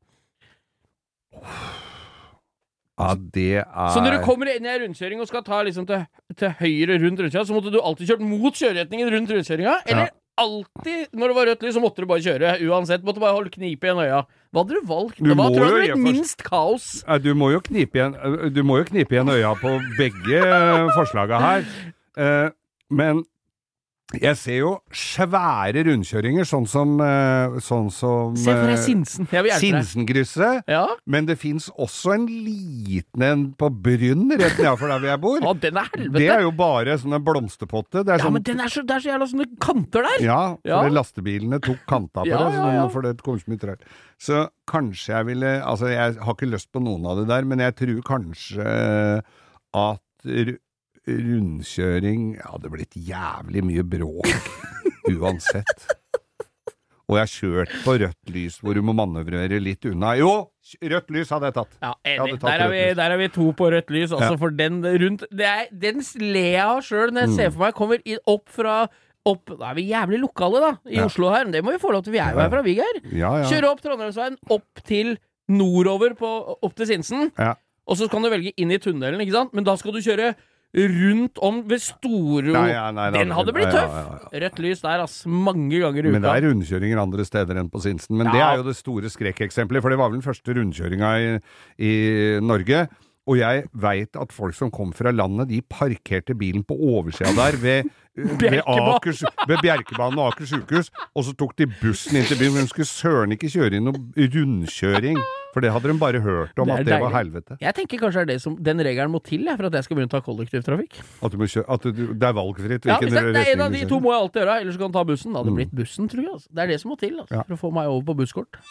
Ja, det er... Så når du kommer inn i en rundkjøring og skal ta liksom til, til høyre rundt rundkjøringa, så måtte du alltid kjørt mot kjøreretningen rundt rundkjøringa, eller... Ja. Alltid, når det var rødt lys, så måtte du bare kjøre. Uansett, måtte du bare holde knipe igjen øya. Hva hadde du valgt? Du Hva tror du hadde blitt minst kaos? Du må jo knipe igjen, du må jo knipe igjen øya på begge forslagene her. Men jeg ser jo svære rundkjøringer, sånn som, sånn som Se for deg Sinsen. Jeg vil hjelpe deg. Sinsenkrysset. Ja. Men det finnes også en liten en på Brynn, rett nedenfor der hvor jeg bor. Å, den er helvete. Det er jo bare sånne blomsterpotte. Det er ja, sånn... men den er så, det er så jævla sånne kanter der. Ja, for ja. lastebilene tok kanta på ja, det, ja, ja. for det kom så mye trær. Så kanskje jeg ville, altså jeg har ikke lyst på noen av det der, men jeg tror kanskje at rundkjøring hadde blitt jævlig mye bråk uansett. Og jeg har kjørt på rødt lys hvor du må manøvrere litt unna. Jo, rødt lys hadde jeg tatt. Ja, enig. Tatt der, er vi, der er vi to på rødt lys, altså, ja. For den rundt det er, den ler jeg av selv når jeg mm. ser for meg kommer inn, opp fra opp, da er vi jævlig lokale da i ja. Oslo her, det må vi få lov til, vi er jo her fra Vigær. Ja, ja. Kjøre opp Trondheimsveien opp til nordover på, opp til Sinsen, ja. Og så kan du velge inn i tunnelen, ikke sant? Men da skal du kjøre rundt om ved Storo. Nei, ja, nei, Den hadde blitt ja, tøff. ja, ja, ja. Rødt lys der, ass. Mange ganger i uka. Men det er rundkjøringer andre steder enn på Sinsen. Men Ja. det er jo det store skrekkeksemplet, for det var vel den første rundkjøringa i, i Norge. Og jeg vet at folk som kom fra landet, de parkerte bilen på oversida der ved, ved, Akers, ved Bjerkebanen og Aker sykehus, og så tok de bussen inn til byen, men de skulle søren ikke kjøre inn noen rundkjøring, for det hadde de bare hørt om, Det er at det var deilig. helvete. Jeg tenker kanskje er det som den regelen må til, jeg, for at jeg skal begynne å ta kollektivtrafikk. At, du må kjøre, at du, det er valgfritt. Ja, hvis hvilken det, det er en av retning de du to kjører. må jeg alltid gjøre, ellers så kan jeg ta bussen. Da hadde det blitt bussen, tror jeg. Altså. Det er det som må til, altså, Ja. for å få meg over på busskort.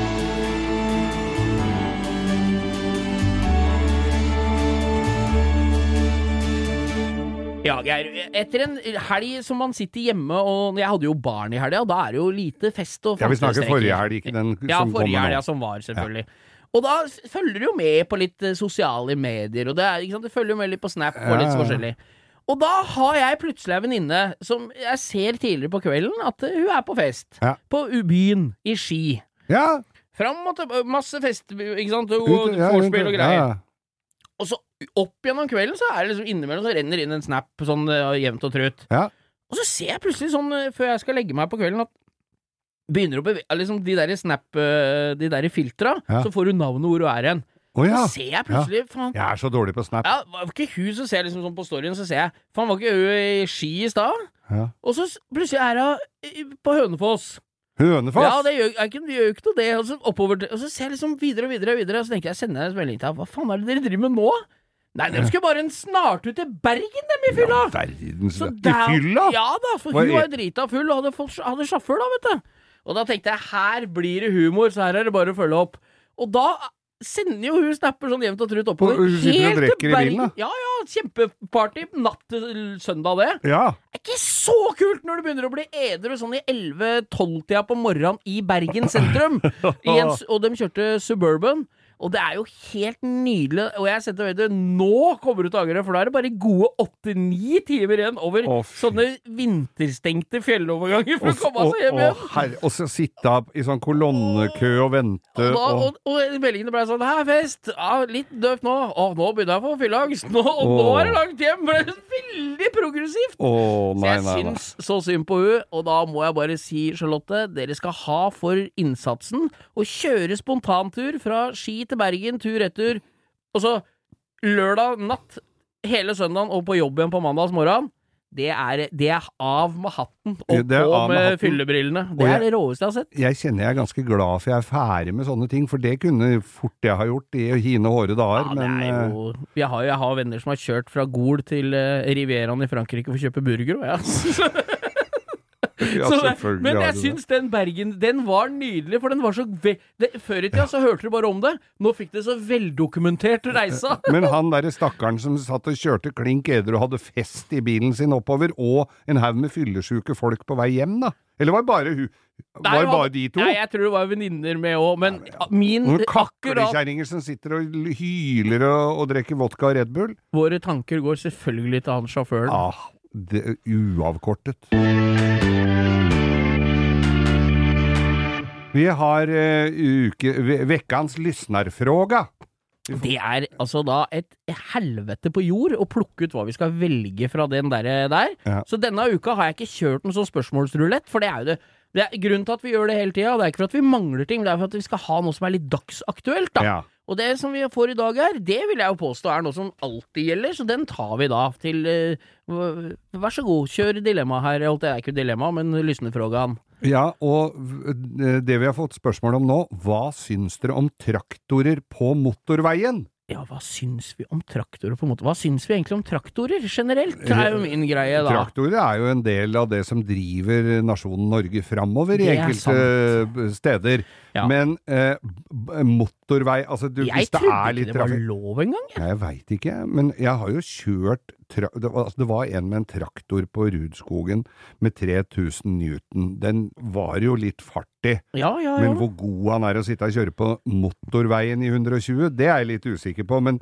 Ja, Geir, etter en helg som man sitter hjemme, og jeg hadde jo barn i helga, og da er det jo lite fest og Ja, vi snakker fantestreker. forrige helg, ikke den Ja, som forrige kommer helga nå. som var, selvfølgelig. Og da s- følger du jo med på litt eh, sosiale medier, og det er, ikke sant, du følger jo med litt på Snap og litt Ja, ja. forskjellig. Og da har jeg plutselig en venninne som jeg ser tidligere på kvelden at eh, hun er på fest. Ja. På U- byen i Ski. Ja, Fram og til masse fest, ikke sant, og ut- ja, vorspiel og ja, greier. ja. Og så opp gjennom kvelden så er det liksom innimellom så renner inn en snap sånn uh, jevnt og trutt. Ja. Og så ser jeg plutselig sånn, uh, før jeg skal legge meg på kvelden, at begynner å bevege, liksom de der snap, uh, de der filtra, Ja. så får du navnet hvor du er igjen. Å ja. Så ser jeg plutselig, faen, Jeg er så dårlig på Snap. ja, var ikke hun, så ser jeg liksom sånn på storyen, så ser jeg, faen, var ikke hun i Ski i stad? Ja. Og så s- plutselig er hun uh, på Hønefoss. Hønefoss? Ja, det gjør, er ikke, det gjør jo ikke noe det. Og så, oppover, til- og så ser jeg liksom videre og videre og videre, og så tenker jeg, sender jeg en melding til henne, hva faen er det dere driver med nå? Nei, de skulle bare en snart ut til Bergen, dem i fylla! Verdens Så I der- fylla? Ja da, for Hva hun er- var drita full og hadde, fått, hadde sjåfør da, vet du. Og da tenkte jeg, her blir det humor, så her er det bare å følge opp. Og da sender jo hun snapper sånn jevnt og trutt oppover. Og hun sitter og drikker i bilen, da? Ja, ja, kjempeparty natt til søndag det. Ja. Det er ikke så kult når du begynner å bli edru sånn i elleve-tolv-tida på morgenen i Bergen sentrum. I en, s- og de kjørte Suburban. Og det er jo helt nydelig. Og jeg setter vet du, nå kommer du til Agerø, for da er det bare gode åtte-ni timer igjen over Å, fy. sånne vinterstengte fjelloverganger for Og, å komme seg hjem og, igjen. og, herre, og så sitte opp i sånn kolonnekø og vente Og, da, og, og, og meldingene ble sånn, her er fest, ja, litt døvt nå, å, nå begynner jeg å få fylleangst, nå, og nå Åh. er det langt hjem, for det er veldig progressivt. Å, Så nei, jeg nei, nei. syns så synd på hun, og da må jeg bare si, Charlotte, dere skal ha for innsatsen å kjøre spontantur fra Ski til Bergen, tur etter, og så lørdag natt, hele søndagen og på jobb igjen på mandags morgen. Det er, det er av med hatten og Det er på av med med hatten. fyllebrillene. Og Det jeg- er det råeste jeg har sett. Jeg kjenner jeg er ganske glad for jeg er ferdig med sånne ting, for det kunne fort jeg ha gjort i hine hårde dager, Ja, det men er jo, jeg, har, jeg har venner som har kjørt fra Gol til uh, Rivieraen i Frankrike for å kjøpe burger, og jeg eh, ja, Så det, selvfølgelig men har jeg du det. syns den Bergen, den var nydelig, for den var så ve det, før i tida så hørte du bare om det. Nå fikk det så veldokumentert reisa. Men han derre stakkaren som satt og kjørte klink edru og hadde fest i bilen sin oppover, og en haug med fyllesyke folk på vei hjem, da? Eller var det bare hun? Var det bare de to? Nei, jeg tror det var venninner med òg, men min Noen akkurat kaklekjerringer som sitter og l- hyler og, og drikker vodka og Red Bull? Våre tanker går selvfølgelig til han sjåføren. Ah, det er uavkortet. Vi har uh, uke, ve- vekkans lyssnarfråga. Det er altså da et helvete på jord å plukke ut hva vi skal velge fra den der. der. Ja. Så denne uka har jeg ikke kjørt en sånn spørsmålsrulett, for det er jo det. Det er grunnen til at vi gjør det hele tida. Det er ikke for at vi mangler ting, det er for at vi skal ha noe som er litt dagsaktuelt, da. Ja. Og det som vi får i dag her, det vil jeg jo påstå er noe som alltid gjelder, så den tar vi da til uh, Vær så god, kjør dilemma her. Det er ikke dilemma, men lysnefrågan. Ja, og v- det vi har fått spørsmål om nå, hva syns dere om traktorer på motorveien? Ja, hva syns vi om traktorer på en måte? Hva syns vi egentlig om traktorer generelt? Det er jo min greie, da. Traktorer er jo en del av det som driver nasjonen Norge framover i Det er enkelte steder. Ja. Men eh, b- motorvei, altså du, Jeg hvis det trodde er ikke litt det var trafikk... lov engang. Nei, jeg veit ikke, men jeg har jo kjørt tra det, var, altså, det var en med en traktor på Rudskogen med tre tusen newton. Den var jo litt fartig, Ja, ja, ja. men hvor god han er å sitte og kjøre på motorveien i hundre og tjue, det er jeg litt usikker på. Men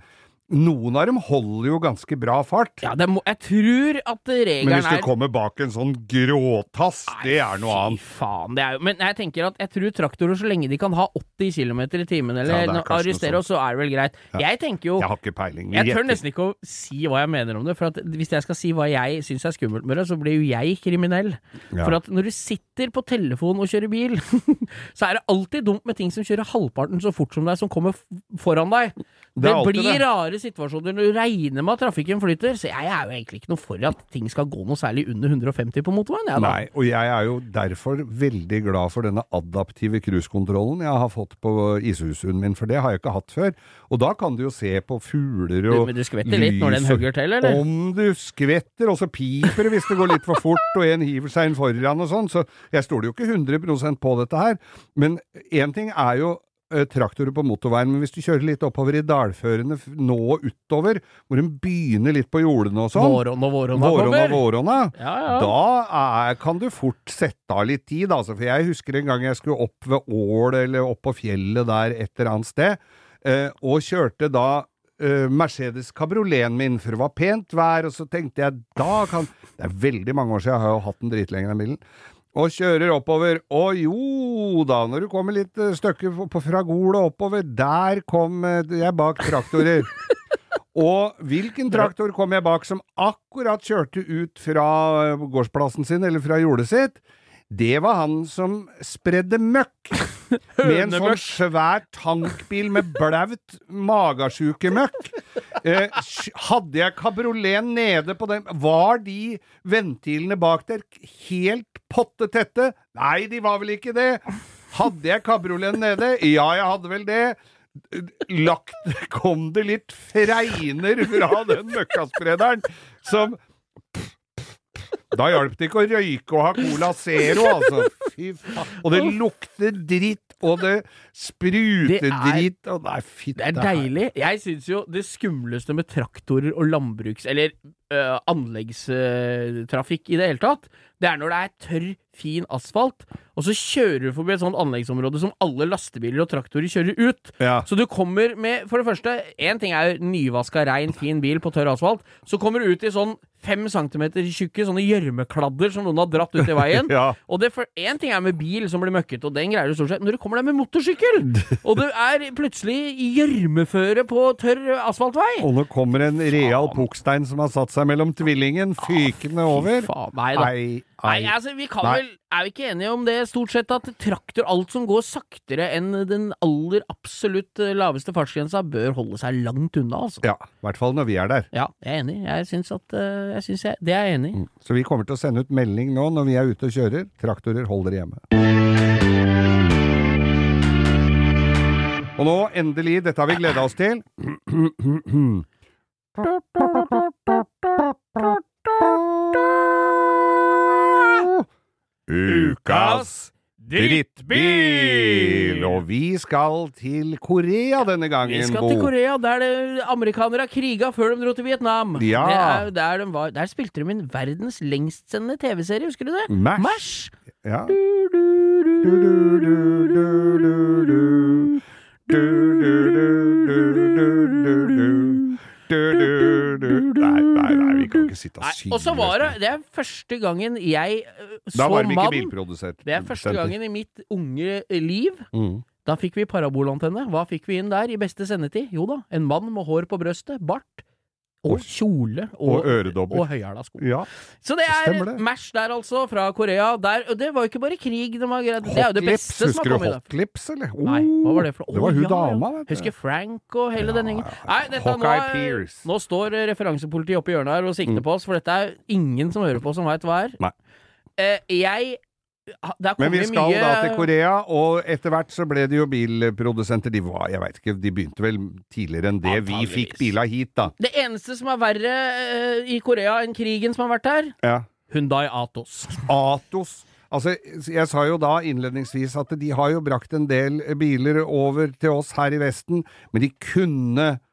noen av dem holder jo ganske bra fart. Ja, det må, jeg tror at regelen er... Men hvis det kommer bak en sånn gråtass, nei, det er noe annet. Fy faen, det er jo... Men jeg tenker at jeg tror traktorer så lenge de kan ha åtti kilometer i timen, eller ja, arrestere oss, så er det vel greit. Ja. Jeg tenker jo... Jeg har ikke peiling. Jeg tør nesten ikke å si hva jeg mener om det, for at hvis jeg skal si hva jeg synes er skummelt med det, så blir jo jeg kriminell. Ja. For at når du sitter på telefon og kjører bil, så er det alltid dumt med ting som kjører halvparten så fort som deg, som kommer foran deg. Det, det blir det. Rare situasjoner når du regner med at trafikken flyter, så jeg er jo egentlig ikke noe for at ting skal gå noe særlig under hundre og femti på motorveien. Ja, nei, og jeg er jo derfor veldig glad for denne adaptive cruisekontrollen jeg har fått på Isuzu'en min, for det har jeg ikke hatt før. Og da kan du jo se på fugler og Men du skvetter litt når den hugger til, eller? Om du skvetter, og så piper hvis det går litt for fort, og en hiver seg inn foran og sånn, så jeg stoler jo ikke hundre prosent på dette her. Men en ting er jo traktorer på motorveien, men hvis du kjører litt oppover i dalførene nå utover, hvor de begynner litt på jordene og sånn, våronna, våronna, våronna, våronna ja, ja. da er, kan du fort sette av litt tid, altså, for jeg husker en gang jeg skulle opp ved Ål, eller opp på fjellet der et eller annet sted, eh, og kjørte da eh, Mercedes Cabrioleten min, for det var pent vær, og så tenkte jeg, da kan, det er veldig mange år siden, jeg har jo hatt den dritlenge den bilen, og kjører oppover, og jo da, når du kommer litt stykker fra Gol og oppover, der kom jeg bak traktorer. Og hvilken traktor kom jeg bak som akkurat kjørte ut fra gårdsplassen sin, eller fra jordet sitt? Det var han som spredde møkk med en sånn svær tankbil med blaut magasjukemøkk. Eh, hadde jeg kabriolet nede på den, var de ventilene bak der helt pottetette? Nei, de var vel ikke det. Hadde jeg kabriolet nede? Ja, jeg hadde vel det. Lagt, kom det litt fregner fra den møkkasprederen som da hjalp det ikke å røyke og ha Cola Zero, altså. Fy faen. Og det lukter dritt, og det spruter dritt, og nei, fy. Det er deilig. Jeg synes jo det skumleste med traktorer og landbruks, eller øh, anleggstrafikk i det hele tatt, det er når det er tørr, fin asfalt, og så kjører du forbi et sånt anleggsområde som alle lastebiler og traktorer kjører ut. Ja. Så du kommer med, for det første, en ting er jo nyvaska, rein, fin bil på tørr asfalt, så kommer du ut i sånn fem centimeter tjukke, sånne gjørmekladder som noen har dratt ut i veien. Ja. Og det for, en ting er med bil som blir møkket, og den greier du stort sett, når du kommer der med motorsykkel, og du er plutselig gjørmeføre på tørr asfaltvei. Og nå kommer en real pukstein som har satt seg mellom tvillingen, fykende over. Fy faen, nei da. Nei, nei, altså, vi kan nei. vel, er vi ikke enige om det stort sett at traktor, alt som går saktere enn den aller absolutt laveste fartsgrensa, bør holde seg langt unna, altså. Ja, i hvert fall når vi er der. Ja, jeg er enig. Jeg synes at, uh, jeg synes jeg, det er jeg enig i. Mm. Så vi kommer til å sende ut melding nå når vi er ute og kjører. Traktorer holder hjemme. Og nå, endelig, dette har vi gledet oss til. Ukas drittbil! Og vi skal til Korea denne gangen, Vi skal Bo. til Korea, der det amerikanere kriga før de dro til Vietnam. Ja. Det er, der, de var, der spilte de inn verdens lengstsendende T V-serie, husker du det? Mash. Mash. Ja. Nei, nei, nei, vi kan ikke sitte og synge. Og så var det, det er første gangen jeg uh, så Da var det ikke mann. bilprodusert. Det er første gangen i mitt unge liv. Mm. Da fikk vi parabolantenne. Hva fikk vi inn der i beste sendetid? Jo da, en mann med hår på brøstet, bart, og kjole, og, og øredobber. Og høyhæla sko. Ja, så det er det. Mash der altså, fra Korea. Der, og det var jo ikke bare krig. De var, det er jo det beste som har kommet i det. Husker du Hotlips, eller? Oh. Nei, hva var det for? Det var hun ja, dama, vet du. Husker Frank og hele ja, den gjengen. Nei, dette nå, er, nå står referansepolitiet oppe i hjørnet her og sikter mm. på oss, for dette er ingen som hører på som vet hva er. Nei. Eh, jeg Men vi skal mye... da til Korea, og etter hvert så ble det jo bilprodusenter. De var, jeg vet ikke, de begynte vel tidligere enn det. Vi fikk biler hit, da. Det eneste som er verre uh, i Korea enn krigen som har vært der, ja. Hyundai Atos. Atos. Altså, jeg sa jo da innledningsvis at de har jo brakt en del biler over til oss her i Vesten, men de kunne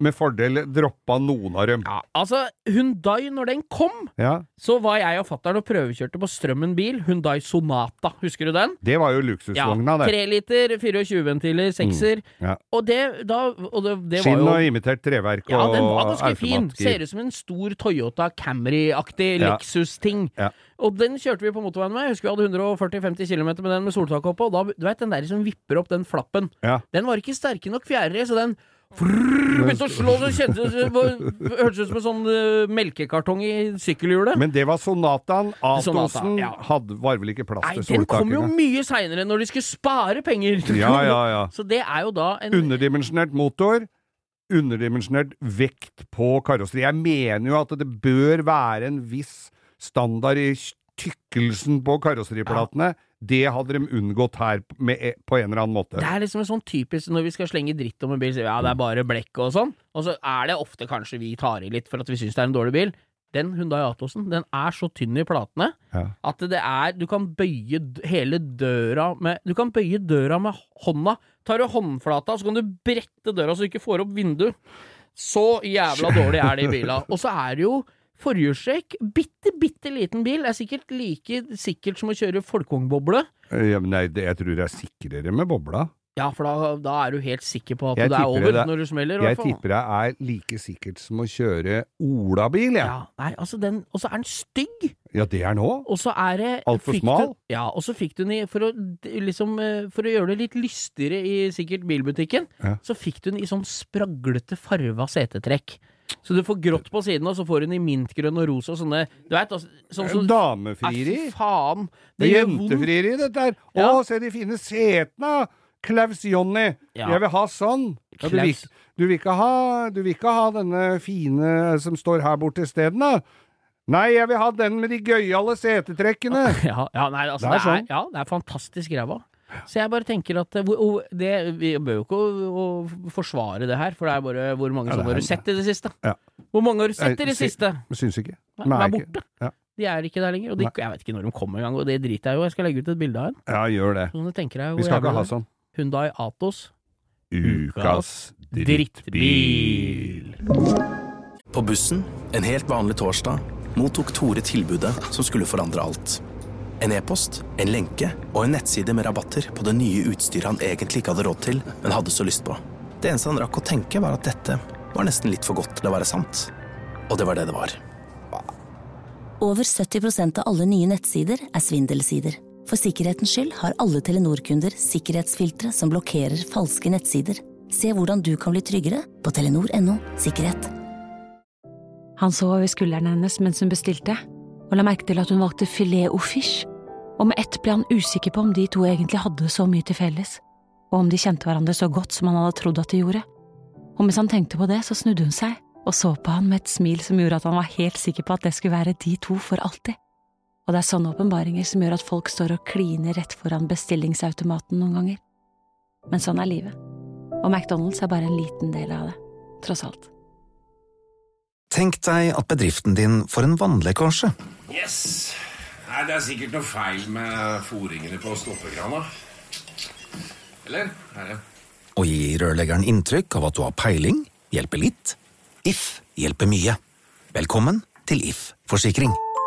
med fordel droppa noen av dem. Ja, altså, Hyundai, når den kom, ja. så var jeg og fatteren og prøvekjørte på Strømmen bil, Hyundai Sonata, husker du den? Det var jo luksusvogna, det. Ja, tre liter, fireogtjue ventiler, sekser, mm, ja. og det, da, og det, det Skinn var jo... og imitert treverk og ja, den var ganske automatgir. fin, ser ut som en stor Toyota Camry-aktig ja. Lexus-ting. Ja. Og den kjørte vi på motorveien med, jeg husker vi hadde hundre førti til femti kilometer med den med soltak oppe, og da, du vet, den der som vipper opp den flappen, ja. den var ikke sterke nok fjærer i, så den begynte å slå, så kjente det hørtes ut som en sånn uh, melkekartong i sykkelhjulet. Men det var Sonataen, Atosen Sonata, ja. hadde, var vel ikke plass Nei, til soltakene. Den kom jo mye senere når de skulle spare penger. Ja, ja, ja. Så det er jo da en... Underdimensjonert motor, underdimensjonert vekt på karosseri. Jeg mener jo at det bør være en viss standard i tykkelsen på karosseriplatene. Ja. Det hadde de unngått her med, på en eller annen måte. Det er liksom en sånn typisk, når vi skal slenge dritt om en bil, så ja, det er bare blekk og sånn, og så er det ofte kanskje vi tar i litt for at vi synes det er en dårlig bil. Den Hyundai Atosen, den er så tynn i platene, ja. at det er, du kan bøye hele døra med, du kan bøye døra med hånda. Tar du håndflata, så kan du brette døra så du ikke får opp vindu. Så jævla dårlig er det i bilen. Og så er det jo forhjulstrekk, bitte, bitte liten bil, er sikkert like sikkert som å kjøre folkevognboble. Ja, nei, det, jeg tror det er sikrere med bobla. Ja, for da, da er du helt sikker på at jeg det er over det, når du smeller. Jeg tipper det er like sikkert som å kjøre Ola-bil, ja. ja. Nei, altså den, og så er den stygg. Ja, det er nå. Og så er det... Alt for smal. Du, ja, og så fikk du den i, for å, liksom, for å gjøre det litt lystigere i sikkert bilbutikken, ja. så fikk du den i sånn spraglete farva setetrekk. Så du får grått på siden, og så får hun i mintgrønn og rosa og sånne, du vet, altså, sånn som... Damefrieri. Nei, faen. Det, det er jentefrieri, dette her. Ja. Å, se de fine setene! Klaus Jonny. Ja. Jeg vil ha sånn. Ja, du, vil, du, vil ikke ha, du vil ikke ha denne fine som står her borte i stedet, da? Nei, jeg vil ha den med de gøyale setetrekkene. Ja, ja, nei, altså, det er, det er, sånn. ja, det er fantastisk ræva. Så jeg bare tenker at det, vi bør jo ikke å, å forsvare det her, for det er bare hvor mange ja, som har du sett i det siste. Ja. Hvor mange har du sett i det siste? Jeg syns ikke. De er borte. Ja. De er ikke der lenger, og de, jeg vet ikke når de kommer en gang, og det driter jeg jo. Jeg skal legge ut et bilde av en. Ja, gjør det. Sånn, tenker jeg, vi skal ikke ha sånn. Hyundai Atos. Ukas drittbil. På bussen, en helt vanlig torsdag, mottok Tore tilbudet som skulle forandre alt. En e-post, en lenke og en nettside med rabatter på det nye utstyret han egentlig ikke hadde råd til, men hadde så lyst på. Det eneste han rakk å tenke var at dette var nesten litt for godt til å være sant. Og det var det det var. Over sytti prosent av alle nye nettsider er svindelsider. For sikkerhetens skyld har alle Telenor-kunder sikkerhetsfiltre som blokkerer falske nettsider. Se hvordan du kan bli tryggere på telenor punktum no sikkerhet. Han så over skulderen hennes mens hun bestilte, og la merke til at hun valgte filet au fish. Og med ett ble han usikker på om de to egentlig hadde så mye til felles, og om de kjente hverandre så godt som han hadde trodd at de gjorde. Og mens han tenkte på det, så snudde hun seg, og så på han med et smil som gjorde at han var helt sikker på at det skulle være de to for alltid. Og det er sånne åpenbaringer som gjør at folk står og kliner rett foran bestillingsautomaten noen ganger. Men sånn er livet. Og McDonald's er bare en liten del av det, tross alt. Tenk deg at bedriften din får en vannlekkasje. Yes! Nei, det er sikkert noe feil med foringene på stoppekrana. Eller? Er det? Og gi rørleggeren inntrykk av at du har peiling, hjelper litt. If hjelper mye. Velkommen til If Forsikring.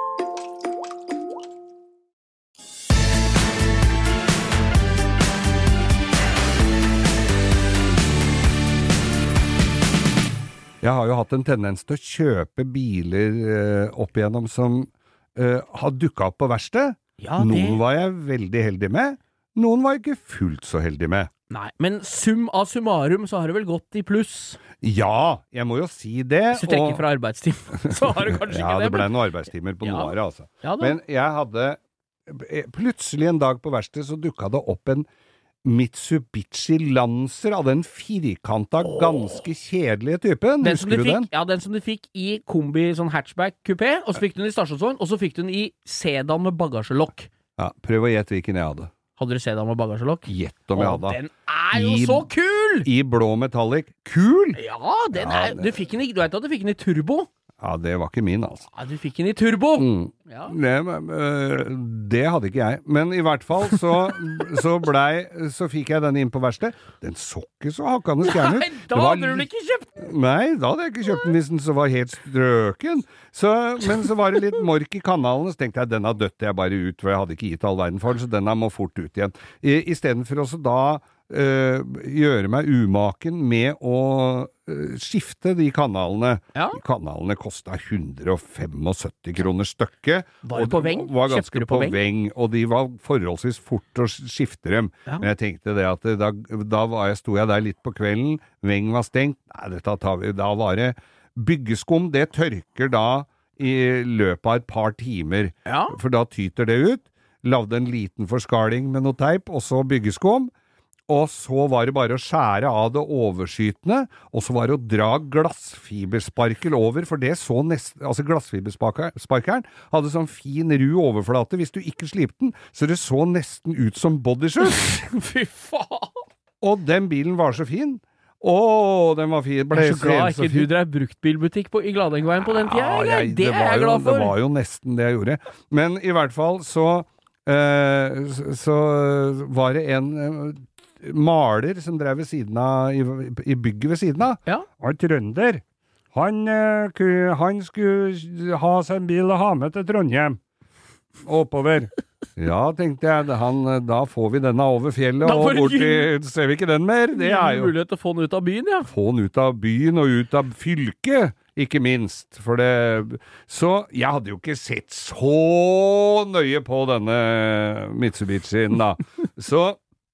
Jeg har jo hatt en tendens til å kjøpe biler eh, opp igjennom som eh, har dukket opp på verksted. Ja, det... Noen var jeg veldig heldig med, noen var jeg ikke fullt så heldig med. Nei, men sum av summarum så har det vel gått i pluss? Ja, jeg må jo si det. Hvis du trekker og... fra arbeidstimer, så har du kanskje ja, ikke det. Ja, det ble noen arbeidstimer på ja. noe av altså. Ja, men jeg hadde, plutselig en dag på verksted så dukket det opp en Mitsubishi Lancer av den firkanta, oh. ganske kjedelige typen. Den Husker du fikk, den? Ja, den som du fikk i kombi, sånn hatchback-kupé, og så fikk du den i stasjonsvogn, og så fikk du den i sedan med bagasjelokk. Ja, prøv å gjette hvilken jeg hadde. Hadde du sedan med bagasjelokk? Gjett om jeg hadde. Den er jo I, så kul! I blå metallic. Kul! Ja, den ja, er, du, fikk den i, du vet at du fikk den i turbo? Ja, det var ikke min, altså. Ja, du fikk den i turbo! Mm. Ja. Det, øh, det hadde ikke jeg. Men i hvert fall så, så blei, så fikk jeg den inn på verksted. Den så ikke så hakkende skjern ut. Nei, da hadde du ikke kjøpt den! Nei, da hadde jeg ikke kjøpt den hvis den så var helt strøken. Så, men så var det litt mork i kanalen, så tenkte jeg, denne døtte jeg bare ut, for jeg hadde ikke gitt all verden for den, så denne må fort ut igjen. I, i stedet for også da Uh, gjøre meg umaken med å uh, skifte de kanalene. Ja. Kanalene kostet hundre og syttifem kroner stykket. Var det på Veng? Var ganske Kjøpte du på på Veng? Veng, og de var forholdsvis fort å skifte dem. Ja. Men jeg tenkte det at da, da var jeg, sto jeg der litt på kvelden, Veng var stengt, nei, dette tar vi, da var det byggeskum, det tørker da i løpet av et par timer. Ja. For da tyter det ut. Lavde en liten forskaling med noe teip, og så byggeskum. Og så var det bare å skjære av det overskytende, og så var det å dra glassfibersparkel over, for det så nesten, altså glassfibersparkeren hadde sånn fin ru overflate, hvis du ikke slipte den, så det så nesten ut som bodyshoot. Fy faen! Og den bilen var så fin. Åh, den var fin. Ble jeg er så glad ikke du drev bruktbilbutikk på, i Gladengveien på den tida. Ja, jeg, det, det er jeg glad for. Det var jo nesten det jeg gjorde. Men i hvert fall så, uh, så, så var det en uh, maler som drev ved siden av, i, i bygget ved siden av, ja. var trønder. Han, uh, han skulle ha seg en bil og ha med til Trondheim. Oppover. Ja, tenkte jeg, han, da får vi denne over fjellet, og bort til, ser vi ikke den mer. Det er jo mulighet til å få den ut av byen, ja. Få den ut av byen og ut av fylket, ikke minst. For det, så jeg hadde jo ikke sett så nøye på denne Mitsubishien da. Så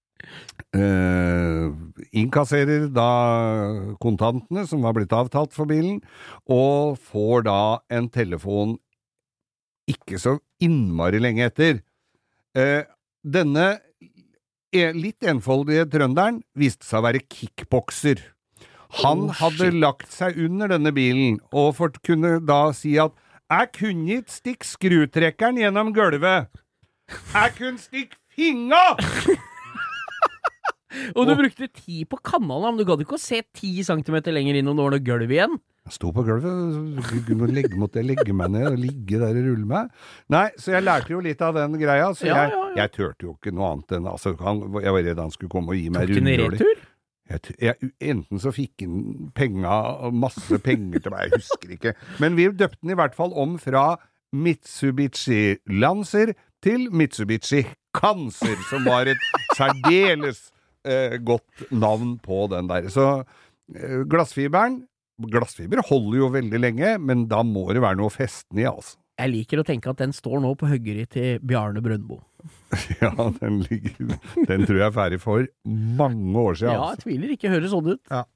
Uh, innkasserer da kontantene som var blitt avtalt for bilen, og får da en telefon ikke så innmari lenge etter. Uh, denne litt enfoldige trønderen viste seg å være kickbokser. Han oh, hadde lagt seg under denne bilen, og for, kunne da si at jeg kunne ikke stikke skrutrekkeren gjennom gulvet. Jeg kunne stikke finga! Og du brukte ti på kanalen, men du gadd ikke å se ti centimeter lenger inn om det var noe gulv igjen. Jeg sto på gulvet, legge, måtte jeg legge meg ned og ligge der og rulle meg. Nei, så jeg lærte jo litt av den greia, så ja, jeg, ja, ja. jeg tørte jo ikke noe annet enn, altså, han, jeg var redd han skulle komme og gi meg rundhjuling. Tok du en retur? Jeg, jeg, enten så fikk han penger, masse penger til meg, jeg husker ikke. Men vi døpte den i hvert fall om fra Mitsubishi Lancer til Mitsubishi Cancer, som var et særdeles Eh, godt navn på den der. Så eh, glassfiberen, glassfiber holder jo veldig lenge, men da må det være noe festen i, altså. Jeg liker å tenke at den står nå på høggeri til Bjarne Brøndbo. Ja, den ligger, den tror jeg er ferdig for mange år siden. Ja, jeg tviler ikke, høres sånn ut. Ja.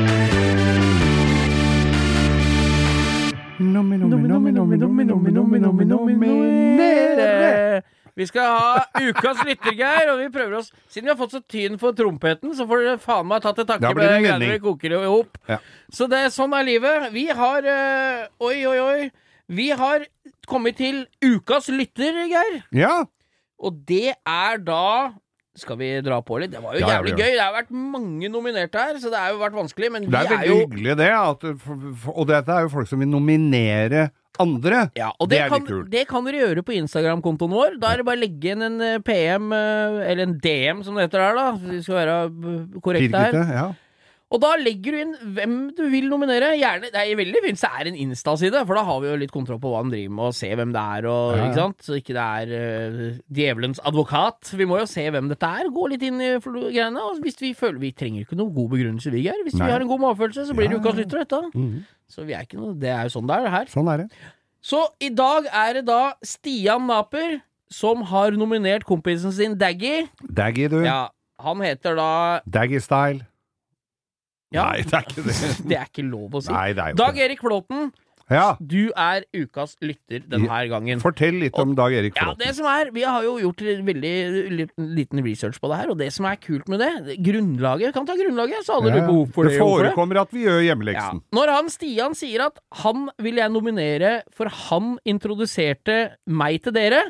Nommi, nommi, nommi, nommi, nommi, nommi, nommi, nommi, nommi, Vi skal ha ukas lyttergeir, og vi prøver oss, siden vi har fått så tyn for trompeten, så får dere faen meg tatt et takke med greiene vi koker ihop. Ja. Så det, sånn er livet. Vi har, øh, oi, oi, oi, vi har kommet til ukas lyttergeir. Ja. Og det er da, skal vi dra på litt? Det var jo ja, jævlig gøy. Det har vært mange nominerte her, så det har jo vært vanskelig, men vi er jo... Det er veldig hyggelig det, at, og dette er jo folk som vil nominere andre. Ja, og det, det er kan, litt kult. Det kan dere gjøre på Instagram-kontoen vår. Da er det bare å legge inn en P M, eller en D M som det heter der da. Vi skal være korrekte her. Ja. Og da legger du inn hvem du vil nominere. Gjerne, det er veldig fint så er det en Insta-side, for da har vi jo litt kontroll på hva de driver med, og se hvem det er, og, ja, ja. Ikke sant? Så ikke det er uh, djevelens advokat. Vi må jo se hvem dette er, gå litt inn i greiene, og hvis vi føler, vi trenger ikke noe god begrunnelse, vi gjør. Hvis Nei. Vi har en god målfølelse, så blir det ja. Ukas lytter dette. Mm. Så vi er ikke noe, det er jo sånn det er det her. Sånn er det. Så i dag er det da Stian Naper som har nominert kompisen sin Daggy. Daggy, du. Ja, han heter da Daggy Style. Ja. Nei, det er ikke det. Det er ikke lov å si. Nei, det er jo Dag ikke. Erik Flåten, ja. Du er ukas lytter denne gangen. Fortell litt om Dag Erik Flåten. Ja, det som er, vi har jo gjort veldig liten research på det her, og det som er kult med det, grunnlaget, kan ta grunnlaget, så alle ja. Lurer på hvorfor det, det forekommer at vi gjør hjemmeleksen. Ja. Når han Stian sier at han vil jeg nominere for han introduserte meg til dere,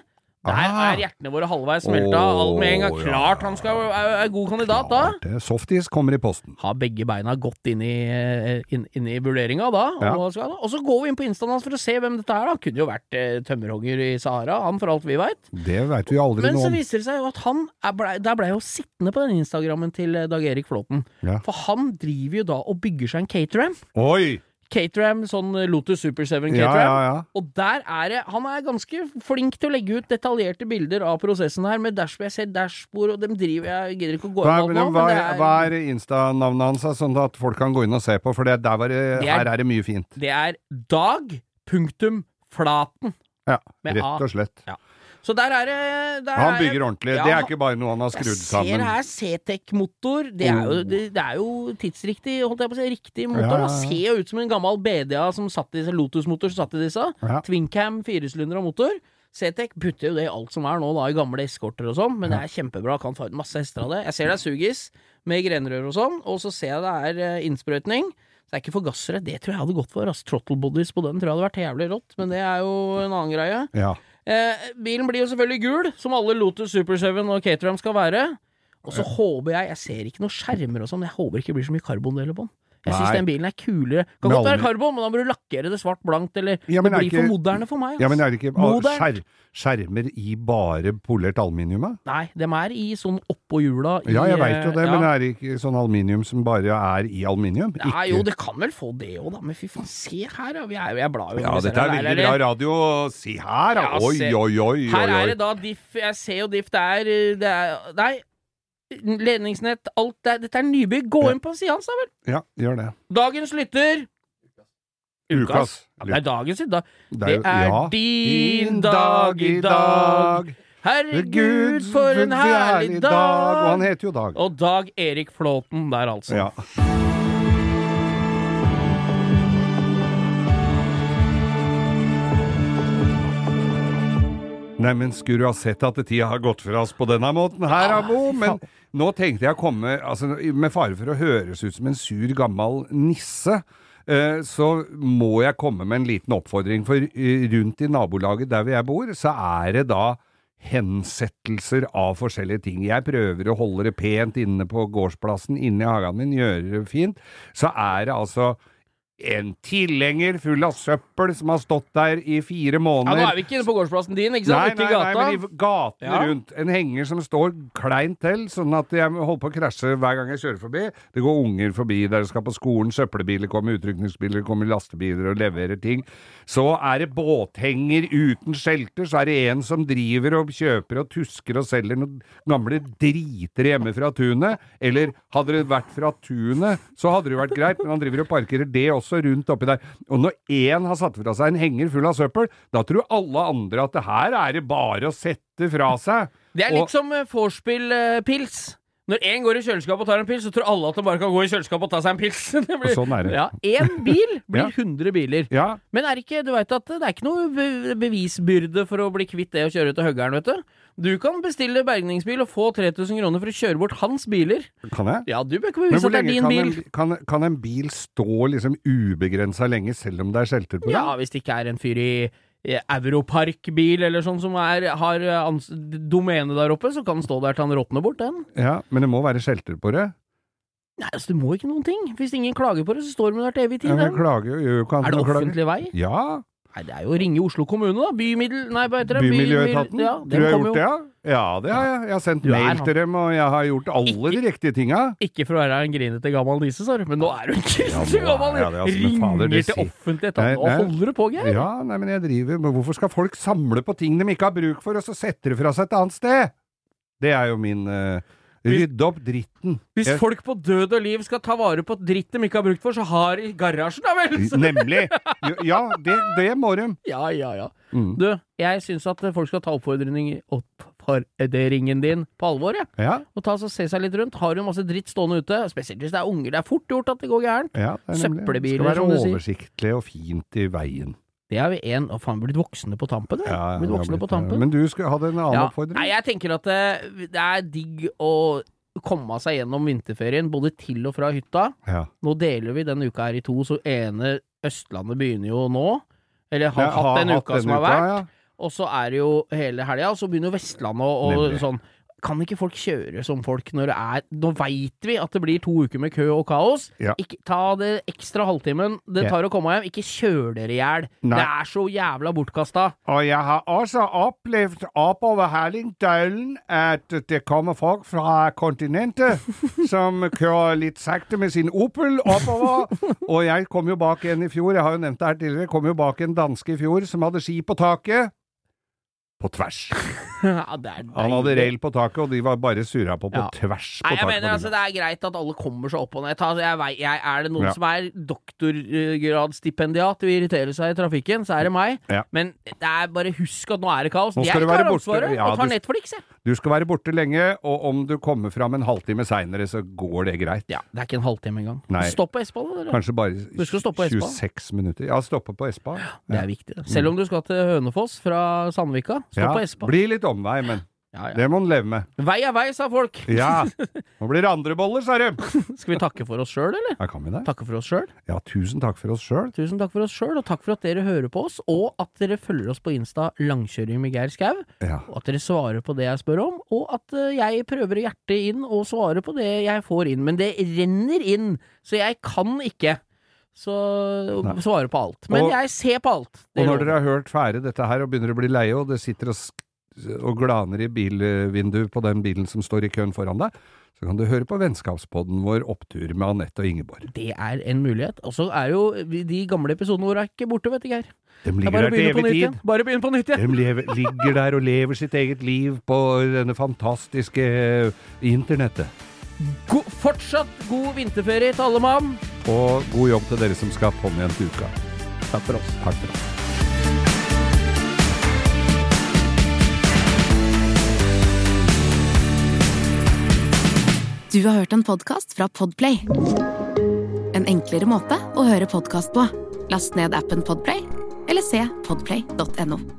Der er hjertene våre halvveis smelta. Alt med en gang klart han skal er, er god kandidat da. Det softies kommer i posten. Har begge beina gått inn i, inn, inn i vurderinga da. Ja. Og, skal, og så går vi inn på Instaen hans for å se hvem dette er da. Kunne jo vært eh, tømmerhogger i Sahara, han for alt vi vet. Det vet vi aldri Men noe om. så viser det seg jo at han er ble, der ble jo sittende på den Instagrammen til Dag Erik Flåten. Ja. For han driver jo da og bygger seg en Caterham. Oi! Caterham, sånn Lotus Super seven Ja, Caterham. ja, ja. Og der er det, han er ganske flink til å legge ut detaljerte bilder av prosessen her, med dashbord, jeg ser dashbord, og dem driver, jeg gidder ikke å gå Hva, inn alt men, nå, hva, men det er... hva er Insta-navnet hans, sånn at folk kan gå inn og se på, for det, der var det, Det er- her er det mye fint. Det er Dag punktum Flaten. Ja, Med rett A. og slett. Ja. Så der er det... Der Han er- bygger ordentlig, Ja, det er han- ikke bare noe han har skrudd Jeg ser sammen. her C-Tech-motor. Det, er jo- det, det er jo tidsriktig, holdt jeg på å si, riktig motor. Ja, ja, ja. Det ser jo ut som en gammel B D A som satt i disse Lotus-motor, som satt i disse. Ja. Twincam, firesylindere motor. C-Tech putter jo det i alt som er nå, da, i gamle eskorter og sånn, men det er kjempebra. Kan få ut masse hester av det. Jeg ser det er sugis med grenrør og sånn, og så ser jeg det er eh, innsprøytning. Så det er ikke forgassere. Det tror jeg hadde gått for. Altså, throttle bodies på den tror jeg hadde vært jævlig rått, men det er jo en annen greie. Ja. Eh, bilen blir jo selvfølgelig gul, som alle Lotus Super seven og Caterham skal være. Og så håper jeg, jeg ser ikke noen skjermer og sånn, jeg håper ikke det blir så mye karbondeler på den. Jeg synes Nei. den bilen er kulere. Kan Men godt være aldri- karbon, men da må du lakkere det svart blankt, eller Ja, men det er blir ikke- for moderne for meg. Ja, men er det ikke ah, Modern. skjer, skjermer i bare polert aluminium? Da? Nei, dem er i sånn oppå hjula. I, Ja, jeg vet jo det, ja. men er det ikke sånn aluminium som bare er i aluminium? Ja, Ikke- jo, det kan vel få det også da, men fy faen, se her da, vi er, jeg blar jo. Ja, når vi ser dette er den. veldig Her bra radio. Si her, da. Ja, Oi, se. oi, oi, oi. Her er oi. det da diff, jeg ser jo diff, det er, det er nei, ledningsnett, alt det er, dette er nybygg, gå inn på siden hans da vel. Ja, gjør det. Dagens lytter. Ukas. Ja, det er dagens i dag. Det Det er- er ja. din dag i dag. Herregud, for en herlig dag. Og han heter jo Dag. Og Dag Erik Flåten der, altså. Ja. Nei, men skulle du ha sett at tida har gått fra oss på denne måten her, Abo? Men nå tenkte jeg å komme, altså, med fare for å høres ut som en sur gammel nisse, eh, så må jeg komme med en liten oppfordring, for eh, rundt i nabolaget der hvor jeg bor, så er det da hensettelser av forskjellige ting. Jeg prøver å holde det pent inne på gårdsplassen, inne i hagen min, gjøre det fint. Så er det altså en tilhenger full av søppel som har stått der i fire Ja, måneder. nå er vi ikke inne på gårdsplassen din, ikke sant? Nei, Ute i nei, gata. nei, men i gaten Ja. rundt. En henger som står kleint til, sånn at jeg holder på å krasje hver gang jeg kjører forbi. Det går unger forbi der de skal på skolen, søppelbiler kommer, utrykningsbiler kommer, lastebiler og leverer ting. Så er det båthenger uten skjelter, så er det en som driver og kjøper og tusker og selger noen gamle driter hjemme fra tunet. Eller hadde det vært fra tunet, så hadde det vært greit, men han driver og parkerer det også rundt oppi der. Og når en har satt fra seg en henger full av søppel, da tror alle andre at det her er det bare å sette fra seg. Det er Og- litt som uh, vorspiel-pils. Når en går i kjøleskapet og tar en pils, så tror alle at det bare kan gå i kjøleskapet og ta seg en pils. Det blir- Og sånn er det. Ja, en bil blir Ja. hundre biler. Ja. Men er ikke, du vet at det er ikke noe be- bevisbyrde for å bli kvitt det å kjøre ut til høggeren, vet du. Du kan bestille bergningsbil og få tre tusen kroner for å kjøre bort hans biler. Kan jeg? Ja, du bør ikke Men bevise hvor at det er lenge din kan bil. en, kan, kan en bil stå liksom ubegrenset lenge selv om det er skjelter på det? Ja, hvis det ikke er en fyr i eh, Europark-bil eller sånn som er, har eh, ans domene der oppe, så kan den stå der til han råtner bort, den. Ja, men det må være skjelter på det. Nei, altså, det må ikke noen ting. Hvis ingen klager på det, så står de der til evig tid, Ja, men den. klager jo, gjør jo ikke Er det noe klager. offentlig vei? Ja. Nei, det er jo å ringe Oslo kommune, da. Bymiddel... Nei, hva heter det? Bymiljøetaten? By- ja, Tror den du jeg har kommer gjort det, ja? Ja, det har jeg. Jeg har sendt Du er mail han. til dem, og jeg har gjort alle de riktige tinga. Ikke for å være en grinete gammel nisse, sa du, men nå er du ikke Ja, så nå gammel. er jeg det, altså, men fader, Ringer det til sier- offentlig etat. Nei, Nå nei. holder du på, Geir. Ja, nei, men jeg driver Men hvorfor skal folk samle på ting de ikke har bruk for, og så setter det fra seg et annet sted? Det er jo min uh, Rydde opp dritten. Hvis Jeg- folk på død og liv skal ta vare på dritt de ikke har brukt for, så har de garasjen, da vel? Så- Nemlig! Ja, det, det må de. Ja, ja, ja. Mm. Du, jeg syns at folk skal ta oppfordringen oppfordringen din på alvor, jeg. Ja. Og ta og se seg litt rundt. Har du masse dritt stående ute, spesielt hvis det er unger, det er fort gjort at det går gærent. Ja, det er nemlig. Søppelbiler, Det skal som du være sier. oversiktlig og fint i veien. Det er vi en Å, faen, blitt voksne på tampen, det. Ja, blitt det har voksne blitt på det. tampen. Men du skulle, hadde en annen Ja. oppfordring? Nei, jeg tenker at det, det er digg å komme seg gjennom vinterferien, både til og fra hytta. Ja. Nå deler vi denne uka her i to, så ene Østlandet begynner jo nå. Eller har Ja, hatt har den hatt uka som denne har vært. uka, ja. og så er det jo hele helga, og så begynner Vestlandet og, og sånn. Kan ikke folk kjøre som folk når det er... Nå vet vi at det blir to uker med kø og kaos. Ja. Ikke, ta det ekstra halvtimen det tar å komme hjem. Ikke kjør dere ihjel. Det er så jævla bortkastet. Og jeg har også opplevd oppover Hallingdalen at det kommer folk fra kontinentet som kører litt sakte med sin Opel oppover. Og jeg kom jo bak en i fjor, jeg har jo nevnt det her tidligere, kom jo bak en danske i fjor som hadde ski på taket. På tvers. Ja, det er Han hadde rail på taket, og de var bare surra på på ja. tvers på Nei, jeg taket. mener altså, det er greit at alle kommer seg opp og ned. Ta, jeg vet, jeg, er det noen ja. som er doktorgradsstipendiat og irriterer seg i trafikken, så er det meg. Ja. Men det er bare husk at nå er det kaos. Nå Jeg tar ansvaret ja, og tar du, Netflix, jeg. Du skal være borte lenge, og om du kommer fram en halvtime senere, så går det greit. Ja, det er ikke en halvtime engang. Nei. Stopp på Espa, eller? Kanskje bare tjueseks minutter. Ja, stoppe på Espa. Ja. Det er viktig. Selv om du skal til Hønefoss fra Sandvika, stopp ja. på Espa. Blir litt omvei, men ja, ja. det må den leve med. Vei er vei, sa folk. Ja, nå blir det andre boller, sa du. Skal vi takke for oss selv, eller? Ja, kan vi det? Takke for oss selv? Ja, tusen takk for oss selv. Tusen takk for oss selv, og takk for at dere hører på oss, og at dere følger oss på Insta Langkjøring med Geir Skau, ja. og at dere svarer på det jeg spør om, og at jeg prøver hjertet inn og svarer på det jeg får inn. Men det renner inn, så jeg kan ikke så svare på alt. Men og, jeg ser på alt. Og når dere har hørt ferdig dette her og begynner å bli leie, og det sitter og og glaner i bilvinduet på den bilen som står i køen foran deg, så kan du høre på vennskapspodden vår Opptur med Annette og Ingeborg. Det er en mulighet. Og så er jo de gamle episodene våre ikke borte, vet du, Geir. De ligger der til evig tid. Bare begynn på nytt igjen. De lever, ligger der og lever sitt eget liv på denne fantastiske internettet. God, fortsatt god vinterferie til alle mann. Og god jobb til dere som skal på med en til uka. Takk for oss. Takk for oss. Du har hørt en podcast fra Podplay. En enklere måte å høre podcast på. Last ned appen Podplay, eller se podplay punktum no.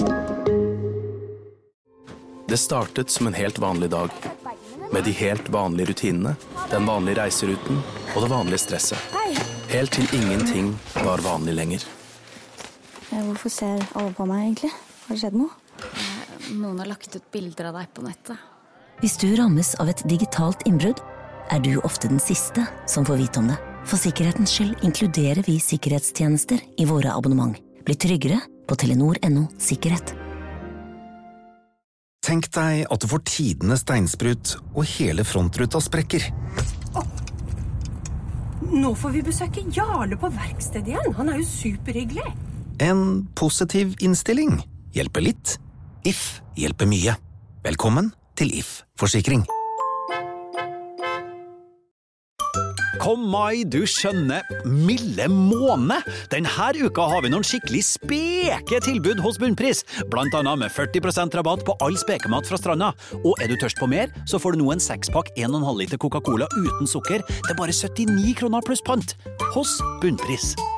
Det startet som en helt vanlig dag. Med de helt vanlige rutinene, den vanlige reiseruten og det vanlige stresset. Helt til ingenting var vanlig lenger. Hvorfor ser alle på meg egentlig? Har det skjedd noe? Noen har lagt ut bilder av deg på nettet. Hvis du rammes av et digitalt innbrudd, er du ofte den siste som får vite om det. For sikkerhetens skyld inkluderer vi sikkerhetstjenester i våre abonnement. Bli tryggere på telenor punktum no sikkerhet. Tenk deg at du får tidenes steinsprut, og hele frontruta sprekker. Oh. Nå får vi besøke Jarle på verkstedet igjen. Han er jo superhyggelig. En positiv innstilling hjelper litt. If hjelper mye. Velkommen til If Forsikring. Kom mai, du skjønner, milde måne. Denne uka har vi noen skikkelig speke tilbud hos Bunnpris. Blant annet med førti prosent rabatt på all spekemat fra stranda. Og er du tørst på mer, så får du nå en sekspakk en komma fem liter Coca-Cola uten sukker. Det er bare syttini kroner pluss pant. Hos Bunnpris.